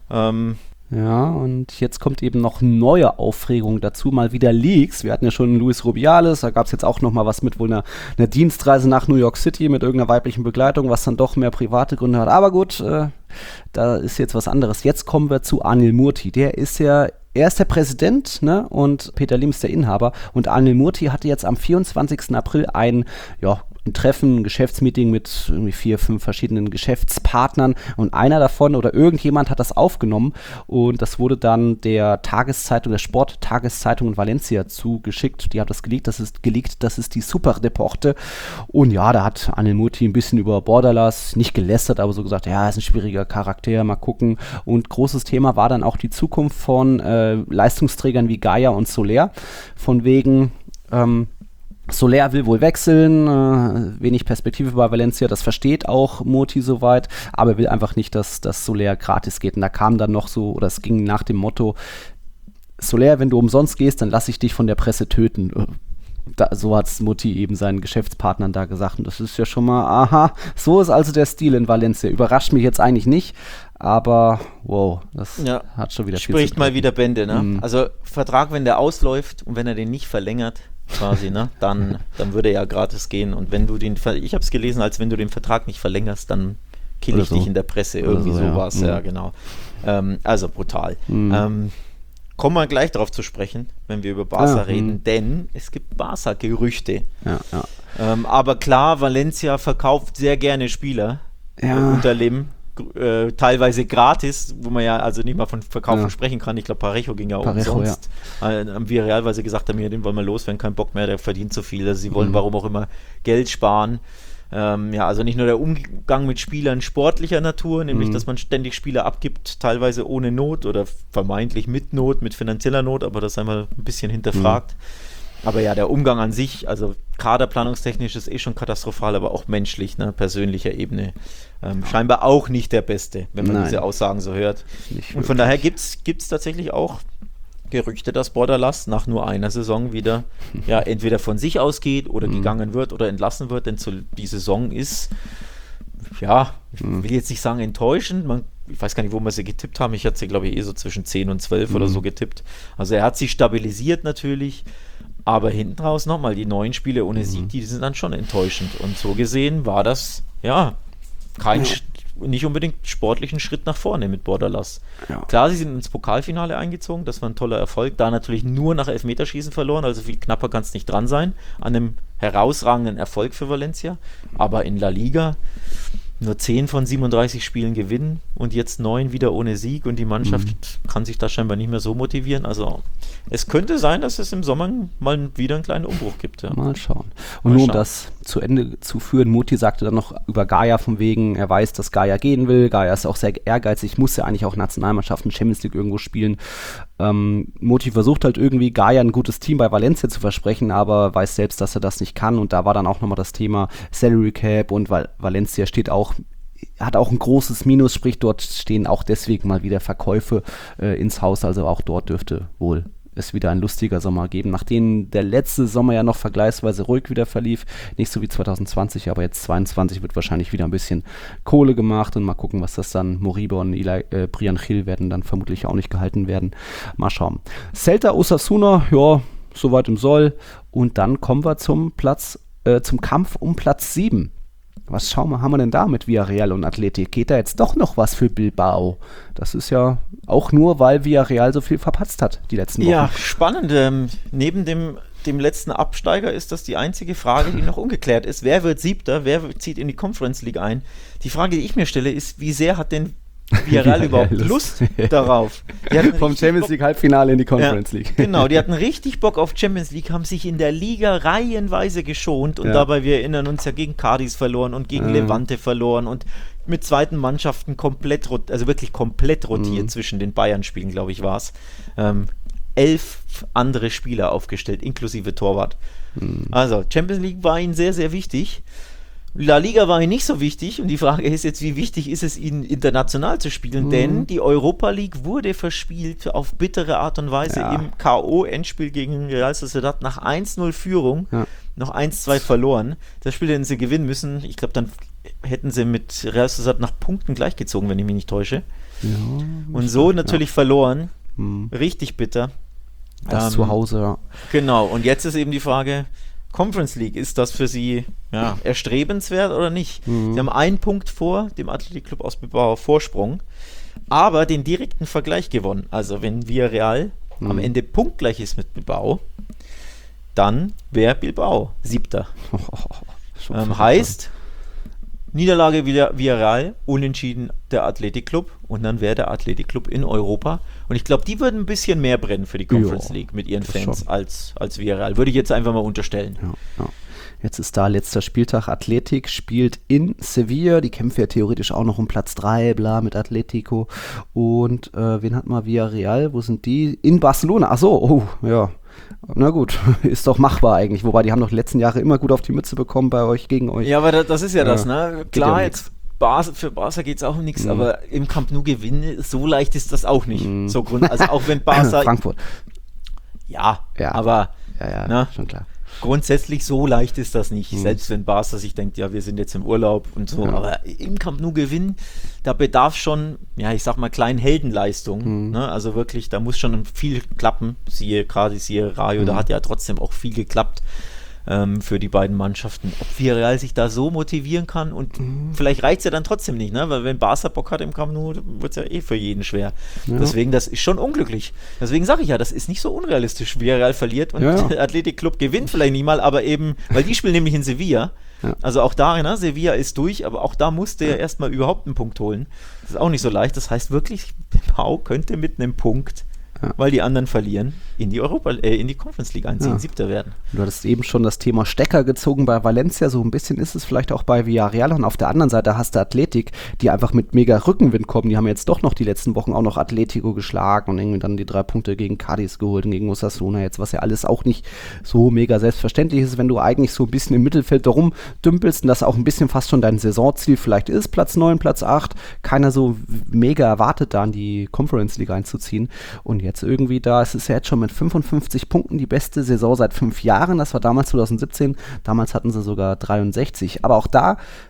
Ja, und jetzt kommt eben noch neue Aufregung dazu, mal wieder Leaks. Wir hatten ja schon Luis Rubiales, da gab es jetzt auch noch mal was mit wohl einer Dienstreise nach New York City mit irgendeiner weiblichen Begleitung, was dann doch mehr private Gründe hat. Aber gut, da ist jetzt was anderes. Jetzt kommen wir zu Anil Murti. Er ist der Präsident, ne? Und Peter Lim ist der Inhaber. Und Anil Murti hatte jetzt am 24. April ein Treffen, ein Geschäftsmeeting mit irgendwie 4, 5 verschiedenen Geschäftspartnern und einer davon oder irgendjemand hat das aufgenommen und das wurde dann der Tageszeitung, der Sporttageszeitung in Valencia zugeschickt. Die hat das geleakt, das ist die Superdeporte und ja, da hat Anil Murti ein bisschen über Bordalas, nicht gelästert, aber so gesagt, ja, ist ein schwieriger Charakter, mal gucken. Und großes Thema war dann auch die Zukunft von Leistungsträgern wie Gaia und Soler, von wegen Soler will wohl wechseln, wenig Perspektive bei Valencia, das versteht auch Murti soweit, aber er will einfach nicht, dass Soler gratis geht. Und da kam dann noch so, oder es ging nach dem Motto, Soler, wenn du umsonst gehst, dann lasse ich dich von der Presse töten. So hat es Murti eben seinen Geschäftspartnern da gesagt. Und das ist ja schon mal, aha, so ist also der Stil in Valencia. Überrascht mich jetzt eigentlich nicht, aber wow, das hat schon wieder viel zu tun. Spricht mal wieder Bände, ne? Also Vertrag, wenn der ausläuft und wenn er den nicht verlängert, quasi, ne? Dann würde er ja gratis gehen. Und wenn du ich habe es gelesen, als wenn du den Vertrag nicht verlängerst, dann kill ich dich in der Presse. Irgendwie so war es, ja, genau. Also brutal. Kommen wir gleich darauf zu sprechen, wenn wir über Barca reden, denn es gibt Barca-Gerüchte. Aber klar, Valencia verkauft sehr gerne Spieler unter Lim. Teilweise gratis, wo man ja also nicht mal von Verkaufen sprechen kann. Ich glaube, Parejo ging ja umsonst. Haben wir realweise gesagt, den wollen wir loswerden, kein Bock mehr, der verdient zu viel. Also sie wollen, warum auch immer, Geld sparen. Also nicht nur der Umgang mit Spielern sportlicher Natur, nämlich, dass man ständig Spieler abgibt, teilweise ohne Not oder vermeintlich mit Not, mit finanzieller Not, aber das einmal ein bisschen hinterfragt. Aber ja, der Umgang an sich, also kaderplanungstechnisch ist schon katastrophal, aber auch menschlich, ne, persönlicher Ebene, scheinbar auch nicht der Beste, wenn man diese Aussagen so hört. Und von daher gibt's tatsächlich auch Gerüchte, dass Bordalas nach nur einer Saison wieder entweder von sich ausgeht oder gegangen wird oder entlassen wird, denn die Saison ist, ich will jetzt nicht sagen enttäuschend, ich weiß gar nicht, wo wir sie getippt haben, ich hatte sie, glaube ich, so zwischen 10 und 12 oder so getippt. Also er hat sich stabilisiert natürlich, aber hinten raus nochmal, die 9 Spiele ohne Sieg, die sind dann schon enttäuschend. Und so gesehen war das, nicht unbedingt sportlichen Schritt nach vorne mit Bordalas. Ja. Klar, sie sind ins Pokalfinale eingezogen, das war ein toller Erfolg, da natürlich nur nach Elfmeterschießen verloren, also viel knapper kann es nicht dran sein, an einem herausragenden Erfolg für Valencia, aber in La Liga nur 10 von 37 Spielen gewinnen und jetzt 9 wieder ohne Sieg und die Mannschaft kann sich da scheinbar nicht mehr so motivieren. Also es könnte sein, dass es im Sommer mal wieder einen kleinen Umbruch gibt. Ja. Mal schauen. Und nur um das zu Ende zu führen, Muti sagte dann noch über Gaia von wegen, er weiß, dass Gaia gehen will. Gaia ist auch sehr ehrgeizig, muss ja eigentlich auch Nationalmannschaften Champions League irgendwo spielen. Muti versucht halt irgendwie Gaia ein gutes Team bei Valencia zu versprechen, aber weiß selbst, dass er das nicht kann. Und da war dann auch nochmal das Thema Salary Cap und Valencia hat auch ein großes Minus, sprich dort stehen auch deswegen mal wieder Verkäufe ins Haus, also auch dort dürfte wohl es wieder ein lustiger Sommer geben, nachdem der letzte Sommer ja noch vergleichsweise ruhig wieder verlief, nicht so wie 2020, aber jetzt 2022 wird wahrscheinlich wieder ein bisschen Kohle gemacht und mal gucken, was das dann, Moriba und Brian Gil werden dann vermutlich auch nicht gehalten werden, mal schauen. Celta Osasuna, ja, soweit im Soll und dann kommen wir zum Kampf um Platz 7. Was haben wir denn da mit Villarreal und Athletic? Geht da jetzt doch noch was für Bilbao? Das ist ja auch nur, weil Villarreal so viel verpatzt hat die letzten Wochen. Ja, spannend. Neben dem letzten Absteiger ist das die einzige Frage, die noch ungeklärt ist. Wer wird Siebter? Wer zieht in die Conference League ein? Die Frage, die ich mir stelle, ist, wie sehr hat denn Villarreal überhaupt Lust darauf? Vom Champions League Halbfinale in die Conference League. Genau, die hatten richtig Bock auf Champions League, haben sich in der Liga reihenweise geschont und dabei, wir erinnern uns ja, gegen Cadiz verloren und gegen Levante verloren und mit zweiten Mannschaften wirklich komplett rotiert zwischen den Bayern-Spielen, glaube ich, war es. 11 andere Spieler aufgestellt, inklusive Torwart. Also, Champions League war ihnen sehr, sehr wichtig. La Liga war ihnen nicht so wichtig und die Frage ist jetzt, wie wichtig ist es ihnen international zu spielen, denn die Europa League wurde verspielt auf bittere Art und Weise im K.O.-Endspiel gegen Real Sociedad nach 1-0 Führung, noch 1-2 verloren. Das Spiel hätten sie gewinnen müssen, ich glaube dann hätten sie mit Real Sociedad nach Punkten gleichgezogen, wenn ich mich nicht täusche. Ja, und so natürlich verloren, richtig bitter. Das zu Hause, ja. Genau, und jetzt ist eben die Frage, Conference League, ist das für sie erstrebenswert oder nicht? Sie haben 1 Punkt vor dem Athletic Club aus Bilbao Vorsprung, aber den direkten Vergleich gewonnen. Also wenn Villarreal am Ende punktgleich ist mit Bilbao, dann wäre Bilbao Siebter. Heißt, Niederlage Villarreal, unentschieden der Athletic Club und dann wäre der Athletic Club in Europa. Und ich glaube, die würden ein bisschen mehr brennen für die Conference League mit ihren Fans als Villarreal. Würde ich jetzt einfach mal unterstellen. Ja. Jetzt ist da letzter Spieltag. Athletic spielt in Sevilla. Die kämpfen ja theoretisch auch noch um Platz 3, bla, mit Atletico. Und wen hat mal Villarreal? Wo sind die? In Barcelona. Ach so, ja. Na gut, ist doch machbar eigentlich. Wobei, die haben doch die letzten Jahre immer gut auf die Mütze bekommen gegen euch. Ja, aber das ist ja das, ne? Klar, jetzt für Barca geht es auch um nichts, aber im Camp Nou gewinnen, so leicht ist das auch nicht. Also auch wenn Barca... Frankfurt. Ja, aber... Ja, schon klar. Grundsätzlich so leicht ist das nicht, selbst wenn Barca sich denkt, ja, wir sind jetzt im Urlaub und so, aber im Camp Nou gewinnen, da bedarf schon, ja, ich sag mal, kleinen Heldenleistungen, ne? Also wirklich, da muss schon viel klappen, siehe Rayo, da hat ja trotzdem auch viel geklappt für die beiden Mannschaften. Ob Villarreal sich da so motivieren kann und vielleicht reicht es ja dann trotzdem nicht, ne? Weil wenn Barca Bock hat im Camp Nou, wird es ja für jeden schwer. Ja. Deswegen, das ist schon unglücklich. Deswegen sage ich ja, das ist nicht so unrealistisch. Villarreal verliert und der Athletic Club gewinnt vielleicht nicht mal, aber eben, weil die spielen nämlich in Sevilla. Ja. Also auch da, ne? Sevilla ist durch, aber auch da musste er erstmal überhaupt einen Punkt holen. Das ist auch nicht so leicht. Das heißt wirklich, Bilbao könnte mit einem Punkt, weil die anderen verlieren, in die Conference League einziehen, Siebter werden. Du hattest eben schon das Thema Stecker gezogen bei Valencia, so ein bisschen ist es vielleicht auch bei Villarreal und auf der anderen Seite hast du Athletic, die einfach mit mega Rückenwind kommen, die haben jetzt doch noch die letzten Wochen auch noch Atletico geschlagen und irgendwie dann die 3 Punkte gegen Cadiz geholt und gegen Osasuna jetzt, was ja alles auch nicht so mega selbstverständlich ist, wenn du eigentlich so ein bisschen im Mittelfeld da rumdümpelst und das auch ein bisschen fast schon dein Saisonziel vielleicht ist, Platz 9, Platz 8, keiner so mega erwartet da in die Conference League einzuziehen und jetzt irgendwie da, es ist ja jetzt schon mit 55 Punkten die beste Saison seit 5 Jahren, das war damals 2017, damals hatten sie sogar 63, aber auch da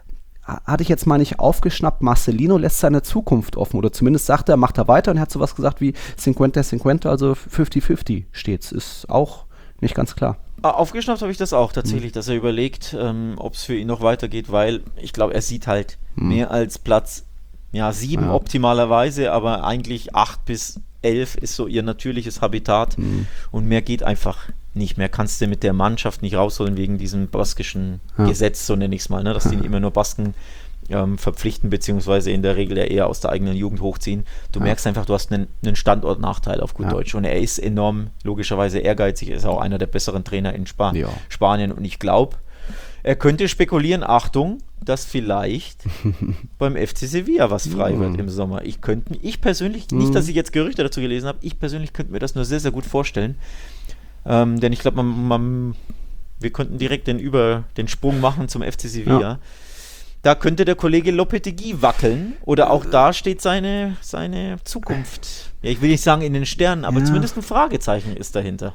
hatte ich jetzt mal nicht aufgeschnappt, Marcelino lässt seine Zukunft offen oder zumindest sagt er, macht er weiter und er hat sowas gesagt wie 50-50, also 50-50 steht's. Ist auch nicht ganz klar. Aufgeschnappt habe ich das auch tatsächlich, dass er überlegt, ob es für ihn noch weitergeht, weil ich glaube, er sieht halt mehr als Platz 7 optimalerweise, aber eigentlich 8 bis 11 ist so ihr natürliches Habitat und mehr geht einfach nicht. Mehr kannst du mit der Mannschaft nicht rausholen wegen diesem baskischen Gesetz, so nenne ich es mal, ne? Dass die immer nur Basken verpflichten, beziehungsweise in der Regel eher aus der eigenen Jugend hochziehen. Du merkst einfach, du hast einen Standortnachteil auf gut Deutsch und er ist enorm, logischerweise ehrgeizig, er ist auch einer der besseren Trainer in Spanien und ich glaube, er könnte spekulieren, Achtung, dass vielleicht beim FC Sevilla was frei wird im Sommer. Ich persönlich, nicht, dass ich jetzt Gerüchte dazu gelesen habe, ich persönlich könnte mir das nur sehr, sehr gut vorstellen, denn ich glaube, wir könnten direkt den Sprung machen zum FC Sevilla. Ja. Da könnte der Kollege Lopetegui wackeln oder auch da steht seine Zukunft. Ja, ich will nicht sagen in den Sternen, aber zumindest ein Fragezeichen ist dahinter.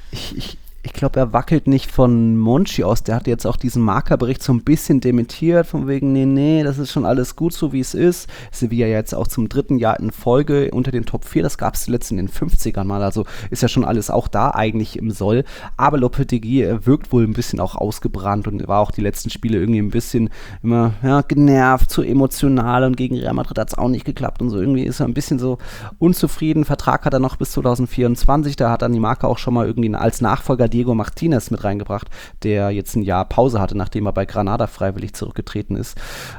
Ich glaube, er wackelt nicht von Monchi aus. Der hat jetzt auch diesen Marca-Bericht so ein bisschen dementiert, von wegen, nee, das ist schon alles gut, so wie es ist. Sevilla jetzt auch zum 3. Jahr in Folge unter den Top 4. Das gab es zuletzt in den 50ern mal. Also ist ja schon alles auch da eigentlich im Soll. Aber Lopetegui wirkt wohl ein bisschen auch ausgebrannt und war auch die letzten Spiele irgendwie ein bisschen immer genervt, zu emotional und gegen Real Madrid hat es auch nicht geklappt und so. Irgendwie ist er ein bisschen so unzufrieden. Vertrag hat er noch bis 2024. Da hat dann die Marca auch schon mal irgendwie als Nachfolger Diego Martinez mit reingebracht, der jetzt ein Jahr Pause hatte, nachdem er bei Granada freiwillig zurückgetreten ist.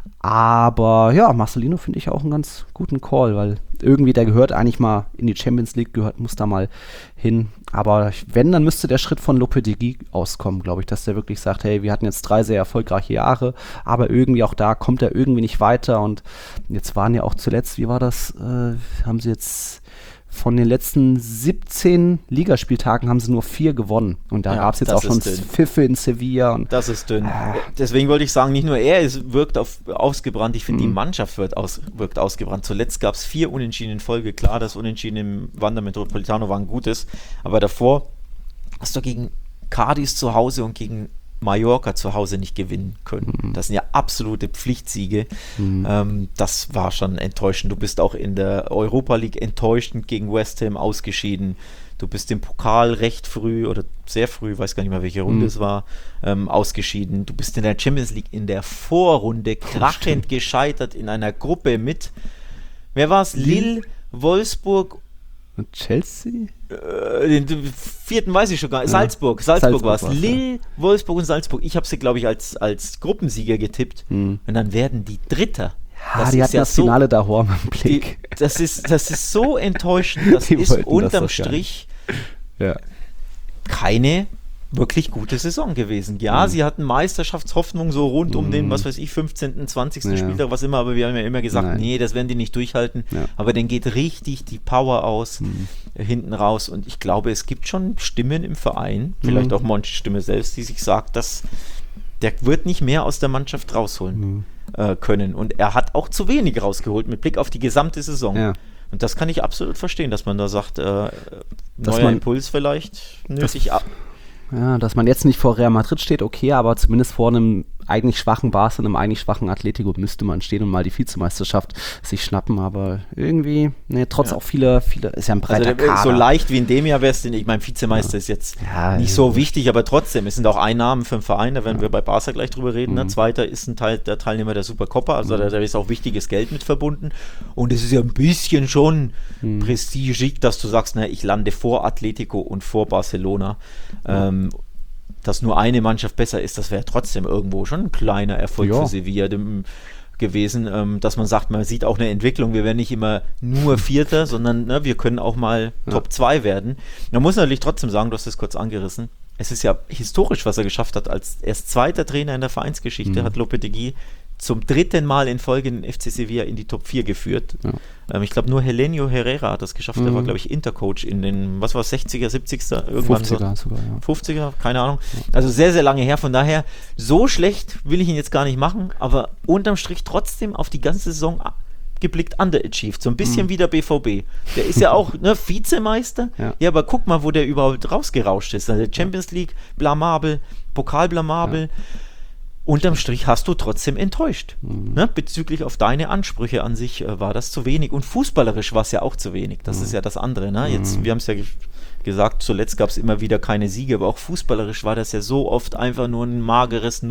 Aber ja, Marcelino finde ich auch einen ganz guten Call, weil irgendwie der gehört eigentlich mal in die Champions League, muss da mal hin. Aber wenn, dann müsste der Schritt von Lopetegui auskommen, glaube ich, dass der wirklich sagt, hey, wir hatten jetzt 3 sehr erfolgreiche Jahre, aber irgendwie auch da kommt er irgendwie nicht weiter. Und jetzt waren ja auch zuletzt, wie war das, haben sie jetzt von den letzten 17 Ligaspieltagen haben sie nur 4 gewonnen. Und da gab es jetzt auch schon Pfiffe in Sevilla. Und das ist dünn. Deswegen wollte ich sagen, nicht nur er wirkt ausgebrannt, ich finde, die Mannschaft wirkt ausgebrannt. Zuletzt gab es 4 Unentschieden in Folge. Klar, das Unentschieden im Wanda Metropolitano war ein gutes, aber davor hast du gegen Cadiz zu Hause und gegen Mallorca zu Hause nicht gewinnen können. Das sind ja absolute Pflichtsiege. Das war schon enttäuschend. Du bist auch in der Europa League enttäuschend gegen West Ham ausgeschieden. Du bist im Pokal recht früh oder sehr früh, weiß gar nicht mehr, welche Runde es war, ausgeschieden. Du bist in der Champions League in der Vorrunde krachend gescheitert in einer Gruppe mit, wer war es? Lille, Wolfsburg und Chelsea? Den 4. weiß ich schon gar nicht. Salzburg war es. Lille, Wolfsburg und Salzburg. Ich habe sie, glaube ich, als Gruppensieger getippt. Und dann werden die Dritter. Ja, die hatten das Finale da im Blick. Das ist so enttäuschend. Das ist unterm Strich keine wirklich gute Saison gewesen. Ja, sie hatten Meisterschaftshoffnung so rund um den, 15., 20. Spieltag, was immer, aber wir haben ja immer gesagt, nee, das werden die nicht durchhalten. Ja. Aber dann geht richtig die Power aus hinten raus und ich glaube, es gibt schon Stimmen im Verein, vielleicht auch Monchis Stimme selbst, die sich sagt, dass der wird nicht mehr aus der Mannschaft rausholen können und er hat auch zu wenig rausgeholt mit Blick auf die gesamte Saison. Ja. Und das kann ich absolut verstehen, dass man da sagt, neuer Impuls vielleicht nötig ab. Ja, dass man jetzt nicht vor Real Madrid steht, okay, aber zumindest vor einem eigentlich schwachen Barca und einem eigentlich schwachen Atletico müsste man stehen und mal die Vizemeisterschaft sich schnappen, aber irgendwie, trotz auch viele, ist ja ein breiter Kader. So leicht wie in dem Jahr wäre es, ich meine, Vizemeister ist jetzt nicht so wichtig, aber trotzdem, es sind auch Einnahmen für den Verein, da werden wir bei Barca gleich drüber reden, ne? Zweiter ist der Teilnehmer der Supercopa, also da ist auch wichtiges Geld mit verbunden und es ist ja ein bisschen schon prestigig, dass du sagst, ich lande vor Atletico und vor Barcelona, dass nur eine Mannschaft besser ist, das wäre trotzdem irgendwo schon ein kleiner Erfolg für Sevilla gewesen, dass man sagt, man sieht auch eine Entwicklung, wir werden nicht immer nur Vierter, sondern wir können auch mal Top 2 werden. Man muss natürlich trotzdem sagen, du hast es kurz angerissen, es ist ja historisch, was er geschafft hat, als erst zweiter Trainer in der Vereinsgeschichte hat Lopetegui zum 3. Mal in Folge den FC Sevilla in die Top 4 geführt. Ja. Ich glaube, nur Helenio Herrera hat das geschafft. Der war, glaube ich, Intercoach in den, 60er, 70er, irgendwann 50er sogar, 50er, keine Ahnung. Also sehr, sehr lange her. Von daher, so schlecht will ich ihn jetzt gar nicht machen, aber unterm Strich trotzdem auf die ganze Saison geblickt underachieved. So ein bisschen wie der BVB. Der ist ja auch Vizemeister. Ja, aber guck mal, wo der überhaupt rausgerauscht ist. Also Champions League blamabel, Pokal blamabel. unterm Strich hast du trotzdem enttäuscht. Ne? Bezüglich auf deine Ansprüche an sich war das zu wenig. Und fußballerisch war es ja auch zu wenig. Das ist ja das andere. Ne? Jetzt, wir haben es ja gesagt, zuletzt gab es immer wieder keine Siege, aber auch fußballerisch war das ja so oft einfach nur ein mageres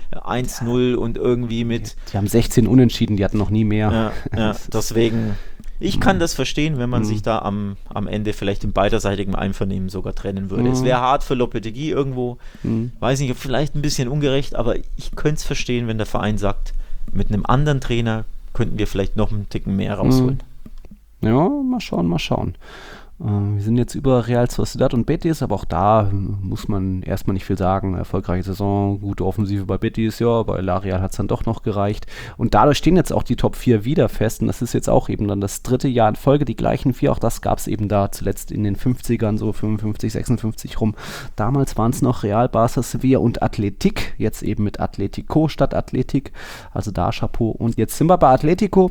1-0 und irgendwie mit... Die haben 16 Unentschieden, die hatten noch nie mehr. Ja, deswegen... Ich kann das verstehen, wenn man sich da am Ende vielleicht im beiderseitigen Einvernehmen sogar trennen würde. Es wäre hart für Lopetegui irgendwo, weiß nicht, vielleicht ein bisschen ungerecht, aber ich könnte es verstehen, wenn der Verein sagt, mit einem anderen Trainer könnten wir vielleicht noch einen Ticken mehr rausholen. Ja, mal schauen. Wir sind jetzt über Real Sociedad und Betis, aber auch da muss man erstmal nicht viel sagen. Erfolgreiche Saison, gute Offensive bei Betis, ja, bei La Real hat es dann doch noch gereicht. Und dadurch stehen jetzt auch die Top 4 wieder fest und das ist jetzt auch eben dann das 3. Jahr in Folge, die gleichen 4, auch das gab es eben da zuletzt in den 50ern, so 55, 56 rum. Damals waren es noch Real, Barca, Sevilla und Athletic, jetzt eben mit Atletico statt Athletic, also da Chapeau. Und jetzt sind wir bei Atletico.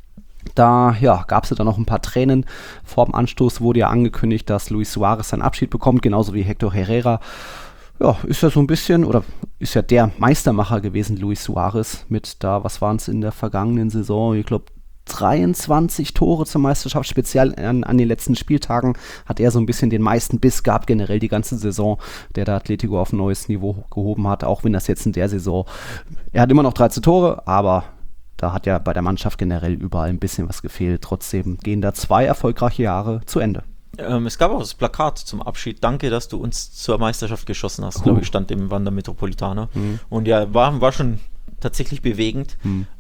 Da gab es ja dann noch ein paar Tränen. Vor dem Anstoß wurde ja angekündigt, dass Luis Suarez seinen Abschied bekommt, genauso wie Hector Herrera. Ja, ist ja so ein bisschen, oder ist ja der Meistermacher gewesen, Luis Suarez, mit da, was waren es in der vergangenen Saison? Ich glaube, 23 Tore zur Meisterschaft, speziell an den letzten Spieltagen hat er so ein bisschen den meisten Biss gehabt, generell die ganze Saison, der da Atletico auf ein neues Niveau gehoben hat, auch wenn das jetzt in der Saison, er hat immer noch 13 Tore, aber da hat ja bei der Mannschaft generell überall ein bisschen was gefehlt. Trotzdem gehen da 2 erfolgreiche Jahre zu Ende. Es gab auch das Plakat zum Abschied. Danke, dass du uns zur Meisterschaft geschossen hast, glaube ich, stand im Wander Metropolitano. Und ja, war schon tatsächlich bewegend.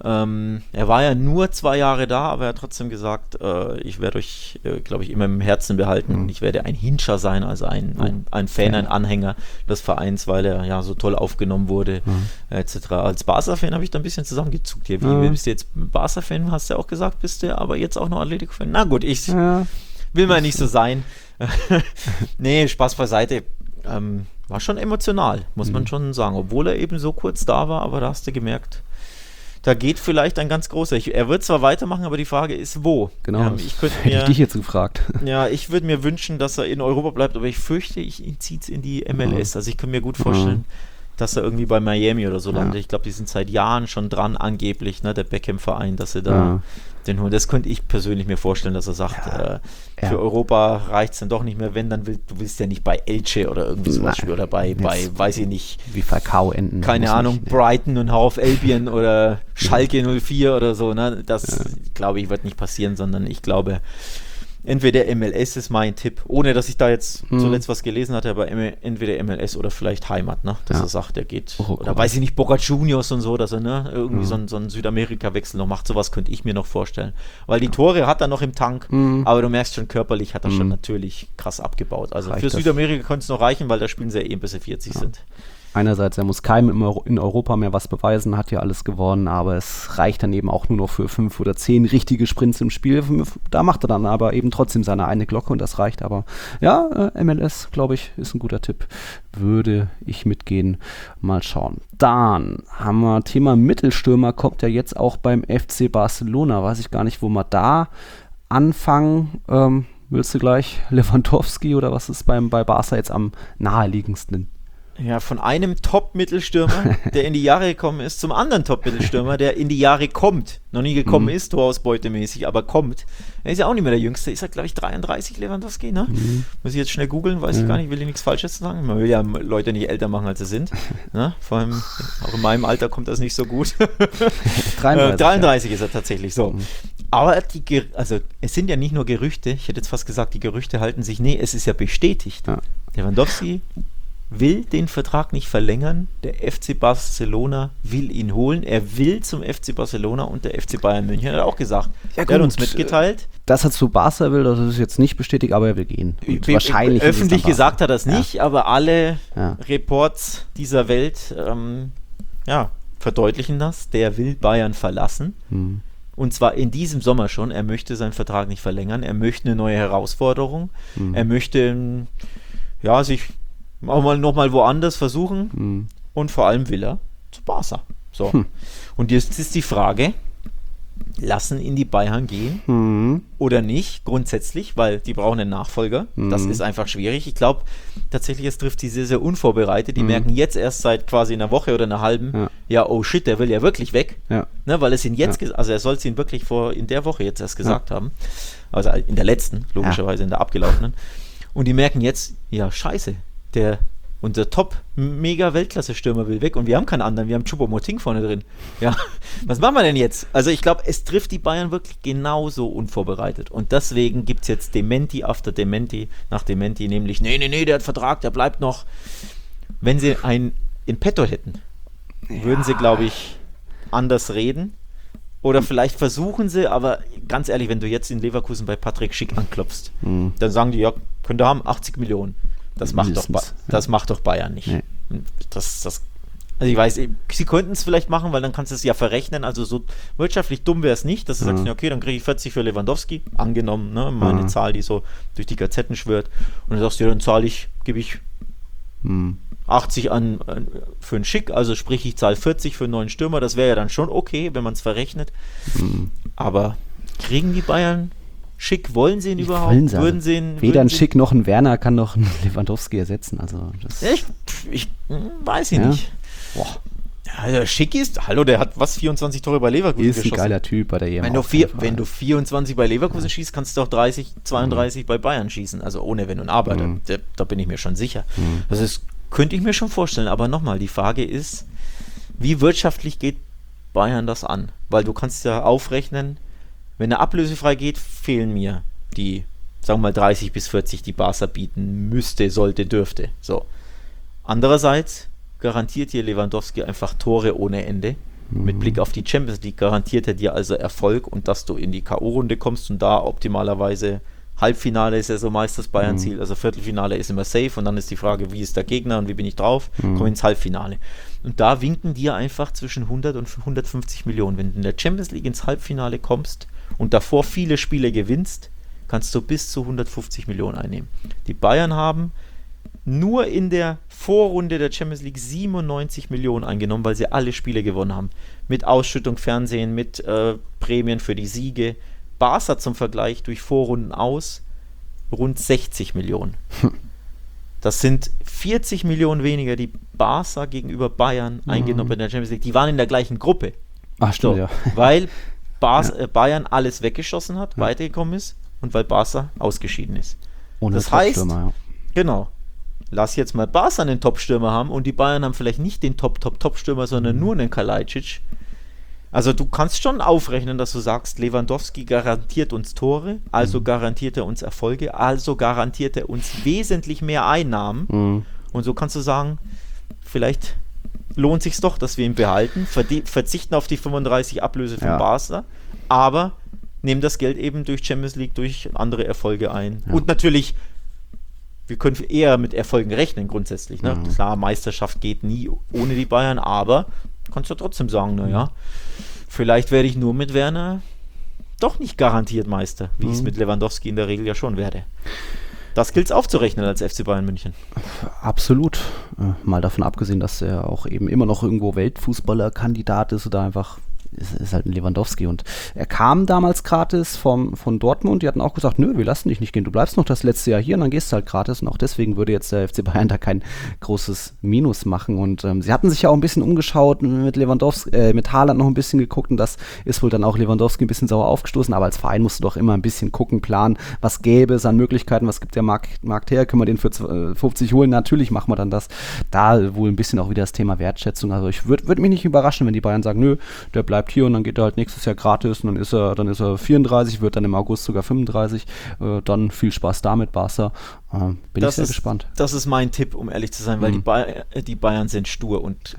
Er war ja nur 2 Jahre da, aber er hat trotzdem gesagt, ich werde euch, glaube ich, immer im Herzen behalten und ich werde ein Hinscher sein, also ein Fan, ein Anhänger des Vereins, weil er ja so toll aufgenommen wurde, etc. Als Barca-Fan habe ich da ein bisschen zusammengezuckt hier. Wie bist du jetzt Barca-Fan, hast du ja auch gesagt, bist du aber jetzt auch noch Atletico-Fan? Na gut, ich will mal nicht so sein. Nee, Spaß beiseite. War schon emotional, muss man schon sagen, obwohl er eben so kurz da war, aber da hast du gemerkt, da geht vielleicht ein ganz großer. Er wird zwar weitermachen, aber die Frage ist, wo? Genau, hätte ich dich jetzt gefragt. Ja, ich würde mir wünschen, dass er in Europa bleibt, aber ich fürchte, ihn zieht es in die MLS. Also ich kann mir gut vorstellen, dass er irgendwie bei Miami oder so landet. Ich glaube, die sind seit Jahren schon dran, angeblich, ne, der Beckham-Verein, dass sie da den holen. Das könnte ich persönlich mir vorstellen, dass er sagt, für Europa reicht es dann doch nicht mehr, wenn, dann du willst ja nicht bei Elche oder irgendwie sowas spielen oder bei, weiß ich nicht. Wie Falcao enden. Keine Ahnung, nicht, Brighton und Hove Albion oder Schalke 04 oder so. Ne? Das, glaube ich, wird nicht passieren, sondern ich glaube, entweder MLS ist mein Tipp, ohne dass ich da jetzt zuletzt was gelesen hatte, aber entweder MLS oder vielleicht Heimat, ne? Dass er sagt, er geht, oder weiß ich nicht, Boca Juniors und so, dass er irgendwie so einen Südamerika-Wechsel noch macht, sowas könnte ich mir noch vorstellen. Weil die Tore hat er noch im Tank, aber du merkst schon, körperlich hat er schon natürlich krass abgebaut. Also für Südamerika könnte es noch reichen, weil da spielen sie ja bis sie 40 sind. Einerseits, er muss keinem in Europa mehr was beweisen, hat ja alles gewonnen, aber es reicht dann eben auch nur noch für 5 oder 10 richtige Sprints im Spiel. Da macht er dann aber eben trotzdem seine eine Glocke und das reicht. Aber ja, MLS, glaube ich, ist ein guter Tipp. Würde ich mitgehen. Mal schauen. Dann haben wir Thema Mittelstürmer, kommt ja jetzt auch beim FC Barcelona. Weiß ich gar nicht, wo wir da anfangen. Willst du gleich Lewandowski oder was ist bei Barca jetzt am naheliegendsten? Ja, von einem Top-Mittelstürmer, der in die Jahre gekommen ist, zum anderen Top-Mittelstürmer, der in die Jahre kommt. Noch nie gekommen ist, torausbeutemäßig, aber kommt. Er ist ja auch nicht mehr der Jüngste. Ist er, glaube ich, 33, Lewandowski, ne? Muss ich jetzt schnell googeln, weiß ich gar nicht, will ich nichts Falsches sagen. Man will ja Leute nicht älter machen, als sie sind. Ne? Vor allem, auch in meinem Alter kommt das nicht so gut. 33 ist er tatsächlich, so. Aber es sind ja nicht nur Gerüchte, ich hätte jetzt fast gesagt, die Gerüchte halten sich, nee, es ist ja bestätigt. Ja. Lewandowski will den Vertrag nicht verlängern, der FC Barcelona will ihn holen, er will zum FC Barcelona und der FC Bayern München hat auch gesagt, er hat uns mitgeteilt. Dass er zu Barca will, das ist jetzt nicht bestätigt, aber er will gehen. Wahrscheinlich öffentlich gesagt hat er das nicht, aber alle Reports dieser Welt verdeutlichen das, der will Bayern verlassen. Und zwar in diesem Sommer schon, er möchte seinen Vertrag nicht verlängern, er möchte eine neue Herausforderung, er möchte sich auch nochmal woanders versuchen und vor allem will er zu Barca. So. Und jetzt ist die Frage, lassen ihn die Bayern gehen oder nicht, grundsätzlich, weil die brauchen einen Nachfolger. Das ist einfach schwierig. Ich glaube tatsächlich, es trifft sie sehr, sehr unvorbereitet. Die merken jetzt erst seit quasi einer Woche oder einer halben, oh shit, der will ja wirklich weg. Ja. Ne, weil es ihn jetzt, also er soll es ihn wirklich in der Woche jetzt erst gesagt haben. Also in der letzten, logischerweise in der abgelaufenen. Und die merken jetzt, ja scheiße, unser Top-Mega-Weltklasse-Stürmer will weg und wir haben keinen anderen, wir haben Choupo-Moting vorne drin. Ja, was machen wir denn jetzt? Also ich glaube, es trifft die Bayern wirklich genauso unvorbereitet und deswegen gibt es jetzt Dementi after Dementi nach Dementi, nämlich, nee, der hat Vertrag, der bleibt noch. Wenn sie einen in petto hätten, würden sie, glaube ich, anders reden oder vielleicht versuchen sie, aber ganz ehrlich, wenn du jetzt in Leverkusen bei Patrick Schick anklopfst, dann sagen die, ja, könnt ihr haben, 80 Millionen. Das macht doch Bayern nicht. Nee. Also ich weiß, sie könnten es vielleicht machen, weil dann kannst du es ja verrechnen. Also so wirtschaftlich dumm wäre es nicht, dass du sagst, okay, dann kriege ich 40 für Lewandowski, angenommen, ne, meine Zahl, die so durch die Gazetten schwirrt. Und dann sagst du, ja, dann gebe ich 80 an für einen Schick, also sprich, ich zahle 40 für einen neuen Stürmer. Das wäre ja dann schon okay, wenn man es verrechnet. Aber kriegen die Bayern Schick, wollen sie ihn überhaupt? Weder ein Schick noch ein Werner kann noch einen Lewandowski ersetzen. Also ich weiß nicht. Boah. Ja, Schick der hat 24 Tore bei Leverkusen geschossen. Ist ein geiler Typ bei der EM. Wenn du 24 bei Leverkusen schießt, kannst du auch 32 bei Bayern schießen. Also ohne Wenn und Aber. Da bin ich mir schon sicher. Das könnte ich mir schon vorstellen. Aber nochmal, die Frage ist, wie wirtschaftlich geht Bayern das an? Weil du kannst ja aufrechnen, wenn er ablösefrei geht, fehlen mir die, sagen wir mal 30 bis 40, die Barca bieten müsste, sollte, dürfte. So. Andererseits garantiert dir Lewandowski einfach Tore ohne Ende. Mit Blick auf die Champions League garantiert er dir also Erfolg und dass du in die K.O.-Runde kommst und da optimalerweise Halbfinale ist ja so meist das Bayern-Ziel, also Viertelfinale ist immer safe und dann ist die Frage, wie ist der Gegner und wie bin ich drauf, komme ins Halbfinale. Und da winken dir einfach zwischen 100 und 150 Millionen. Wenn du in der Champions League ins Halbfinale kommst und davor viele Spiele gewinnst, kannst du bis zu 150 Millionen einnehmen. Die Bayern haben nur in der Vorrunde der Champions League 97 Millionen eingenommen, weil sie alle Spiele gewonnen haben. Mit Ausschüttung, Fernsehen, mit Prämien für die Siege. Barca zum Vergleich durch Vorrunden aus rund 60 Millionen. Das sind 40 Millionen weniger, die Barca gegenüber Bayern eingenommen in der Champions League. Die waren in der gleichen Gruppe. Ach stimmt, ja. Weil Bayern alles weggeschossen hat, weitergekommen ist und weil Barca ausgeschieden ist. Ohne das heißt, genau, lass jetzt mal Barca einen Top-Stürmer haben und die Bayern haben vielleicht nicht den Top-Stürmer, sondern nur einen Kalajdzic. Also du kannst schon aufrechnen, dass du sagst, Lewandowski garantiert uns Tore, also garantiert er uns Erfolge, also garantiert er uns wesentlich mehr Einnahmen. Und so kannst du sagen, vielleicht lohnt sich doch, dass wir ihn behalten, verzichten auf die 35 Ablöse von Barca, aber nehmen das Geld eben durch Champions League, durch andere Erfolge ein. Ja. Und natürlich, wir können eher mit Erfolgen rechnen grundsätzlich. Ne? Klar, Meisterschaft geht nie ohne die Bayern, aber kannst du trotzdem sagen, naja, vielleicht werde ich nur mit Werner doch nicht garantiert Meister, wie ich es mit Lewandowski in der Regel ja schon werde. Das gilt es aufzurechnen als FC Bayern München. Absolut. Mal davon abgesehen, dass er auch eben immer noch irgendwo Weltfußballerkandidat ist oder einfach ist halt ein Lewandowski und er kam damals gratis von Dortmund, die hatten auch gesagt, nö, wir lassen dich nicht gehen, du bleibst noch das letzte Jahr hier und dann gehst du halt gratis und auch deswegen würde jetzt der FC Bayern da kein großes Minus machen und sie hatten sich ja auch ein bisschen umgeschaut mit Lewandowski, mit Haaland noch ein bisschen geguckt und das ist wohl dann auch Lewandowski ein bisschen sauer aufgestoßen, aber als Verein musst du doch immer ein bisschen gucken, planen, was gäbe es an Möglichkeiten, was gibt der Markt her, können wir den für 50 holen, natürlich machen wir dann das, da wohl ein bisschen auch wieder das Thema Wertschätzung, also ich würde mich nicht überraschen, wenn die Bayern sagen, nö, der bleibt hier und dann geht er halt nächstes Jahr gratis und dann ist er 34, wird dann im August sogar 35. Dann viel Spaß damit, Barca. Bin ich sehr gespannt. Das ist mein Tipp, um ehrlich zu sein, weil die Bayern sind stur und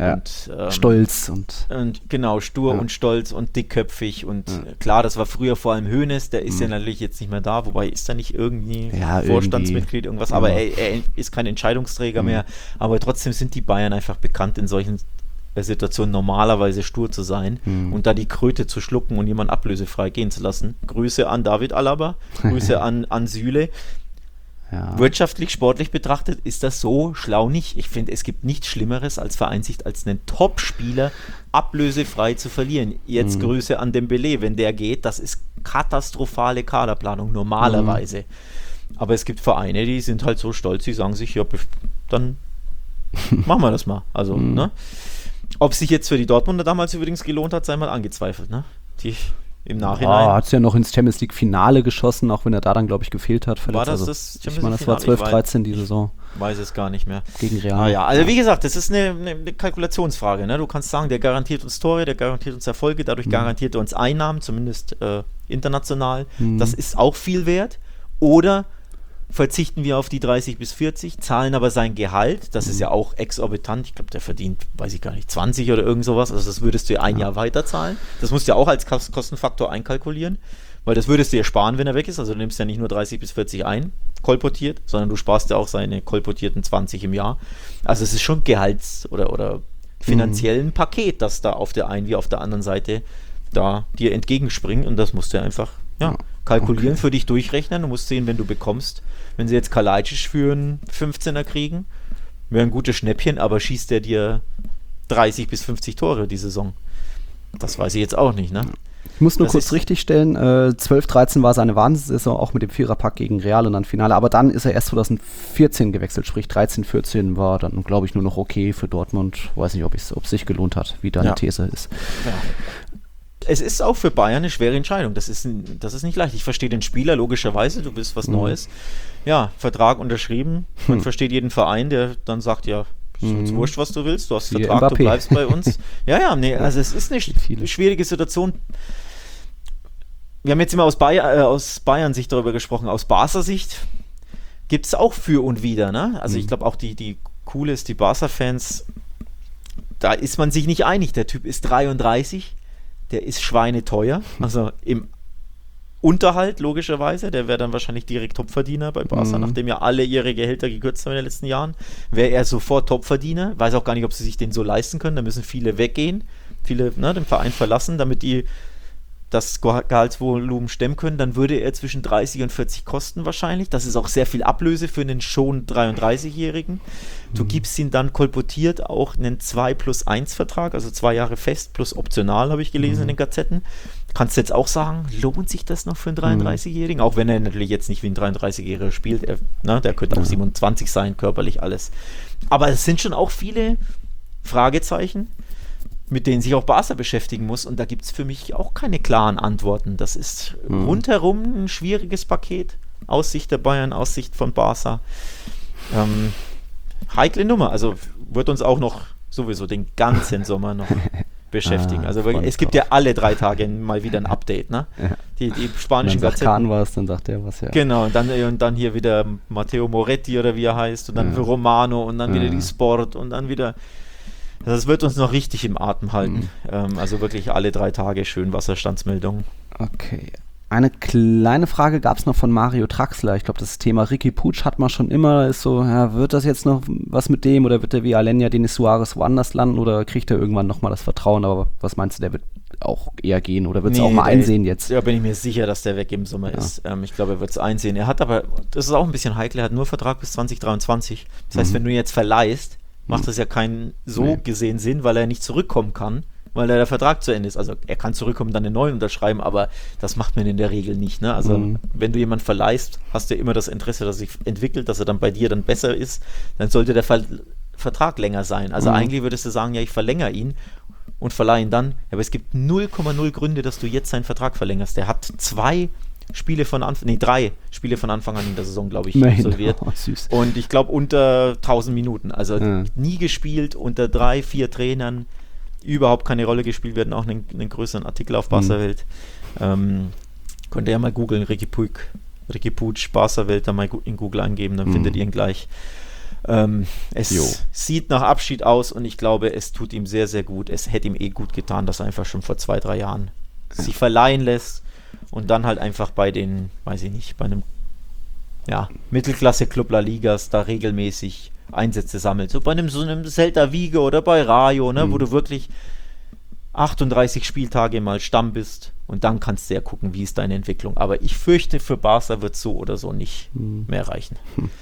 stolz und genau, stur und stolz und dickköpfig und klar, das war früher vor allem Hoeneß, der ist ja natürlich jetzt nicht mehr da, wobei ist er nicht irgendwie Vorstandsmitglied, irgendwas, aber er ist kein Entscheidungsträger mehr, aber trotzdem sind die Bayern einfach bekannt in solchen Situation normalerweise stur zu sein und da die Kröte zu schlucken und jemanden ablösefrei gehen zu lassen. Grüße an David Alaba, Grüße an Süle. wirtschaftlich, sportlich betrachtet, ist das so schlau nicht. Ich finde, es gibt nichts Schlimmeres als Vereinssicht, als einen Top-Spieler ablösefrei zu verlieren. Jetzt Grüße an Dembélé, wenn der geht, das ist katastrophale Kaderplanung, normalerweise. Aber es gibt Vereine, die sind halt so stolz, die sagen sich, ja, dann machen wir das mal. Also, ne? Ob sich jetzt für die Dortmunder damals übrigens gelohnt hat, sei mal angezweifelt, ne? Die im Nachhinein. Hat es ja noch ins Champions League Finale geschossen, auch wenn er da dann, glaube ich, gefehlt hat. War das das Champions League Finale? Ich meine, das war 12-13 die Saison. Weiß es gar nicht mehr. Gegen Real. Ja, also wie gesagt, das ist eine Kalkulationsfrage. Ne? Du kannst sagen, der garantiert uns Tore, der garantiert uns Erfolge, dadurch garantiert er uns Einnahmen, zumindest international. Das ist auch viel wert. Oder verzichten wir auf die 30 bis 40, zahlen aber sein Gehalt, das ist ja auch exorbitant, ich glaube, der verdient, weiß ich gar nicht, 20 oder irgend sowas, also das würdest du ja ein Jahr weiter zahlen, das musst du ja auch als Kostenfaktor einkalkulieren, weil das würdest du ja sparen, wenn er weg ist, also du nimmst ja nicht nur 30 bis 40 ein, kolportiert, sondern du sparst ja auch seine kolportierten 20 im Jahr, also es ist schon Gehalts- oder finanziellen Paket, das da auf der einen wie auf der anderen Seite da dir entgegenspringt und das musst du ja einfach, kalkulieren, für dich durchrechnen. Du musst sehen, wenn du bekommst, wenn sie jetzt Kalajdzic für einen 15er kriegen, wäre ein gutes Schnäppchen, aber schießt der dir 30 bis 50 Tore die Saison? Das weiß ich jetzt auch nicht, ne? Ich muss nur kurz richtigstellen, 12-13 war seine Wahnsinnssaison, auch mit dem Viererpack gegen Real und dann Finale, aber dann ist er erst 2014 gewechselt, sprich 13-14 war dann, glaube ich, nur noch okay für Dortmund. Weiß nicht, ob es sich gelohnt hat, wie deine These ist. Ja. Es ist auch für Bayern eine schwere Entscheidung. Das ist nicht leicht. Ich verstehe den Spieler, logischerweise, du bist was Neues. Ja, Vertrag unterschrieben. Man versteht jeden Verein, der dann sagt, ja, ist uns wurscht, was du willst. Du hast Vertrag, Mbappé. Du bleibst bei uns. Also es ist eine schwierige Situation. Wir haben jetzt immer aus Bayern-Sicht darüber gesprochen. Aus Barca-Sicht gibt es auch für und wider. Ne? Also ich glaube auch die Coolest, die Barca-Fans, da ist man sich nicht einig. Der Typ ist 33. Der ist schweineteuer, also im Unterhalt logischerweise, der wäre dann wahrscheinlich direkt Topverdiener bei Barca, nachdem ja alle ihre Gehälter gekürzt haben in den letzten Jahren, wäre er sofort Topverdiener, weiß auch gar nicht, ob sie sich den so leisten können, da müssen viele weggehen, viele den Verein verlassen, damit die das Gehaltsvolumen stemmen können, dann würde er zwischen 30 und 40 kosten wahrscheinlich. Das ist auch sehr viel Ablöse für einen schon 33-Jährigen. Du gibst ihn dann kolportiert auch einen 2+1 Vertrag, also 2 Jahre fest plus optional, habe ich gelesen in den Gazetten. Kannst du jetzt auch sagen, lohnt sich das noch für einen 33-Jährigen? Auch wenn er natürlich jetzt nicht wie ein 33-Jähriger spielt. Der könnte auch 27 sein, körperlich alles. Aber es sind schon auch viele Fragezeichen, mit denen sich auch Barca beschäftigen muss. Und da gibt es für mich auch keine klaren Antworten. Das ist rundherum ein schwieriges Paket. Aus Sicht der Bayern, aus Sicht von Barca. Heikle Nummer. Also wird uns auch noch sowieso den ganzen Sommer noch beschäftigen. Also es gibt ja alle 3 Tage mal wieder ein Update. Ne? Ja. Die spanischen Gazetten. Kahn war es, dann sagt er was, ja. Genau, und dann hier wieder Matteo Moretti oder wie er heißt. Und dann Romano und dann wieder die Sport und dann wieder... Das wird uns noch richtig im Atem halten. Also wirklich alle 3 Tage schön Wasserstandsmeldungen. Okay. Eine kleine Frage gab es noch von Mario Traxler. Ich glaube, das Thema Riqui Puig hat man schon immer. Ist so, wird das jetzt noch was mit dem oder wird der wie Alenya Denis Suarez woanders landen oder kriegt er irgendwann nochmal das Vertrauen? Aber was meinst du, der wird auch eher gehen oder wird es auch mal einsehen jetzt? Ja, bin ich mir sicher, dass der weg im Sommer ist. Ich glaube, er wird es einsehen. Er hat aber, das ist auch ein bisschen heikel, er hat nur Vertrag bis 2023. Das heißt, wenn du ihn jetzt verleihst, macht das ja keinen gesehen Sinn, weil er nicht zurückkommen kann, weil der Vertrag zu Ende ist. Also er kann zurückkommen, dann einen neuen unterschreiben, aber das macht man in der Regel nicht. Ne? Also wenn du jemanden verleihst, hast du ja immer das Interesse, dass er sich entwickelt, dass er dann bei dir dann besser ist, dann sollte der Vertrag länger sein. Also eigentlich würdest du sagen, ja, ich verlängere ihn und verleihe ihn dann, aber es gibt 0,0 Gründe, dass du jetzt seinen Vertrag verlängerst. Der hat 3 Spiele von Anfang an in der Saison, glaube ich, absolviert. Süß. Und ich glaube unter 1000 Minuten. Also nie gespielt, unter 3-4 Trainern, überhaupt keine Rolle gespielt. Wir hatten auch einen größeren Artikel auf Barca-Welt. Könnt ihr ja mal googeln, Riqui Puig, Barca-Welt, da mal in Google eingeben, dann findet ihr ihn gleich. Es sieht nach Abschied aus und ich glaube, es tut ihm sehr, sehr gut. Es hätte ihm gut getan, dass er einfach schon vor 2-3 Jahren sich verleihen lässt. Und dann halt einfach bei den, weiß ich nicht, bei einem Mittelklasse-Club La Ligas da regelmäßig Einsätze sammelt. So bei so einem Celta Vigo oder bei Rayo, ne, wo du wirklich 38 Spieltage mal Stamm bist und dann kannst du ja gucken, wie ist deine Entwicklung. Aber ich fürchte, für Barca wird so oder so nicht mehr reichen.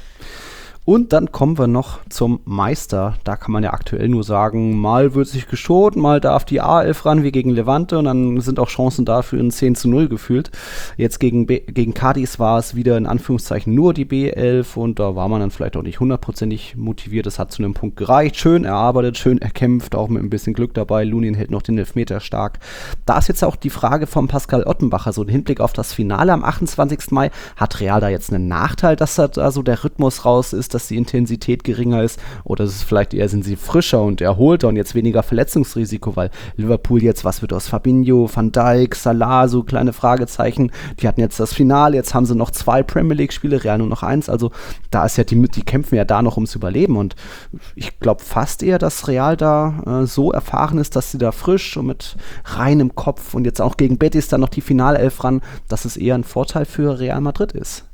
Und dann kommen wir noch zum Meister. Da kann man ja aktuell nur sagen, mal wird sich geschont, mal darf die A11 ran, wie gegen Levante. Und dann sind auch Chancen dafür ein 10:0 gefühlt. Jetzt gegen Cádiz war es wieder in Anführungszeichen nur die B11. Und da war man dann vielleicht auch nicht hundertprozentig motiviert. Das hat zu einem Punkt gereicht. Schön erarbeitet, schön erkämpft, auch mit ein bisschen Glück dabei. Lunin hält noch den Elfmeter stark. Da ist jetzt auch die Frage von Pascal Ottenbacher, so im Hinblick auf das Finale am 28. Mai. Hat Real da jetzt einen Nachteil, dass da so der Rhythmus raus ist, dass die Intensität geringer ist, oder ist es vielleicht eher, sind sie frischer und erholter und jetzt weniger Verletzungsrisiko, weil Liverpool jetzt, was wird aus Fabinho, Van Dijk, Salah, so kleine Fragezeichen, die hatten jetzt das Finale, jetzt haben sie noch 2 Premier League Spiele, Real nur noch 1, also da ist ja die kämpfen ja da noch ums Überleben und ich glaube fast eher, dass Real da so erfahren ist, dass sie da frisch und mit reinem Kopf und jetzt auch gegen Betis dann noch die Finalelf ran, dass es eher ein Vorteil für Real Madrid ist.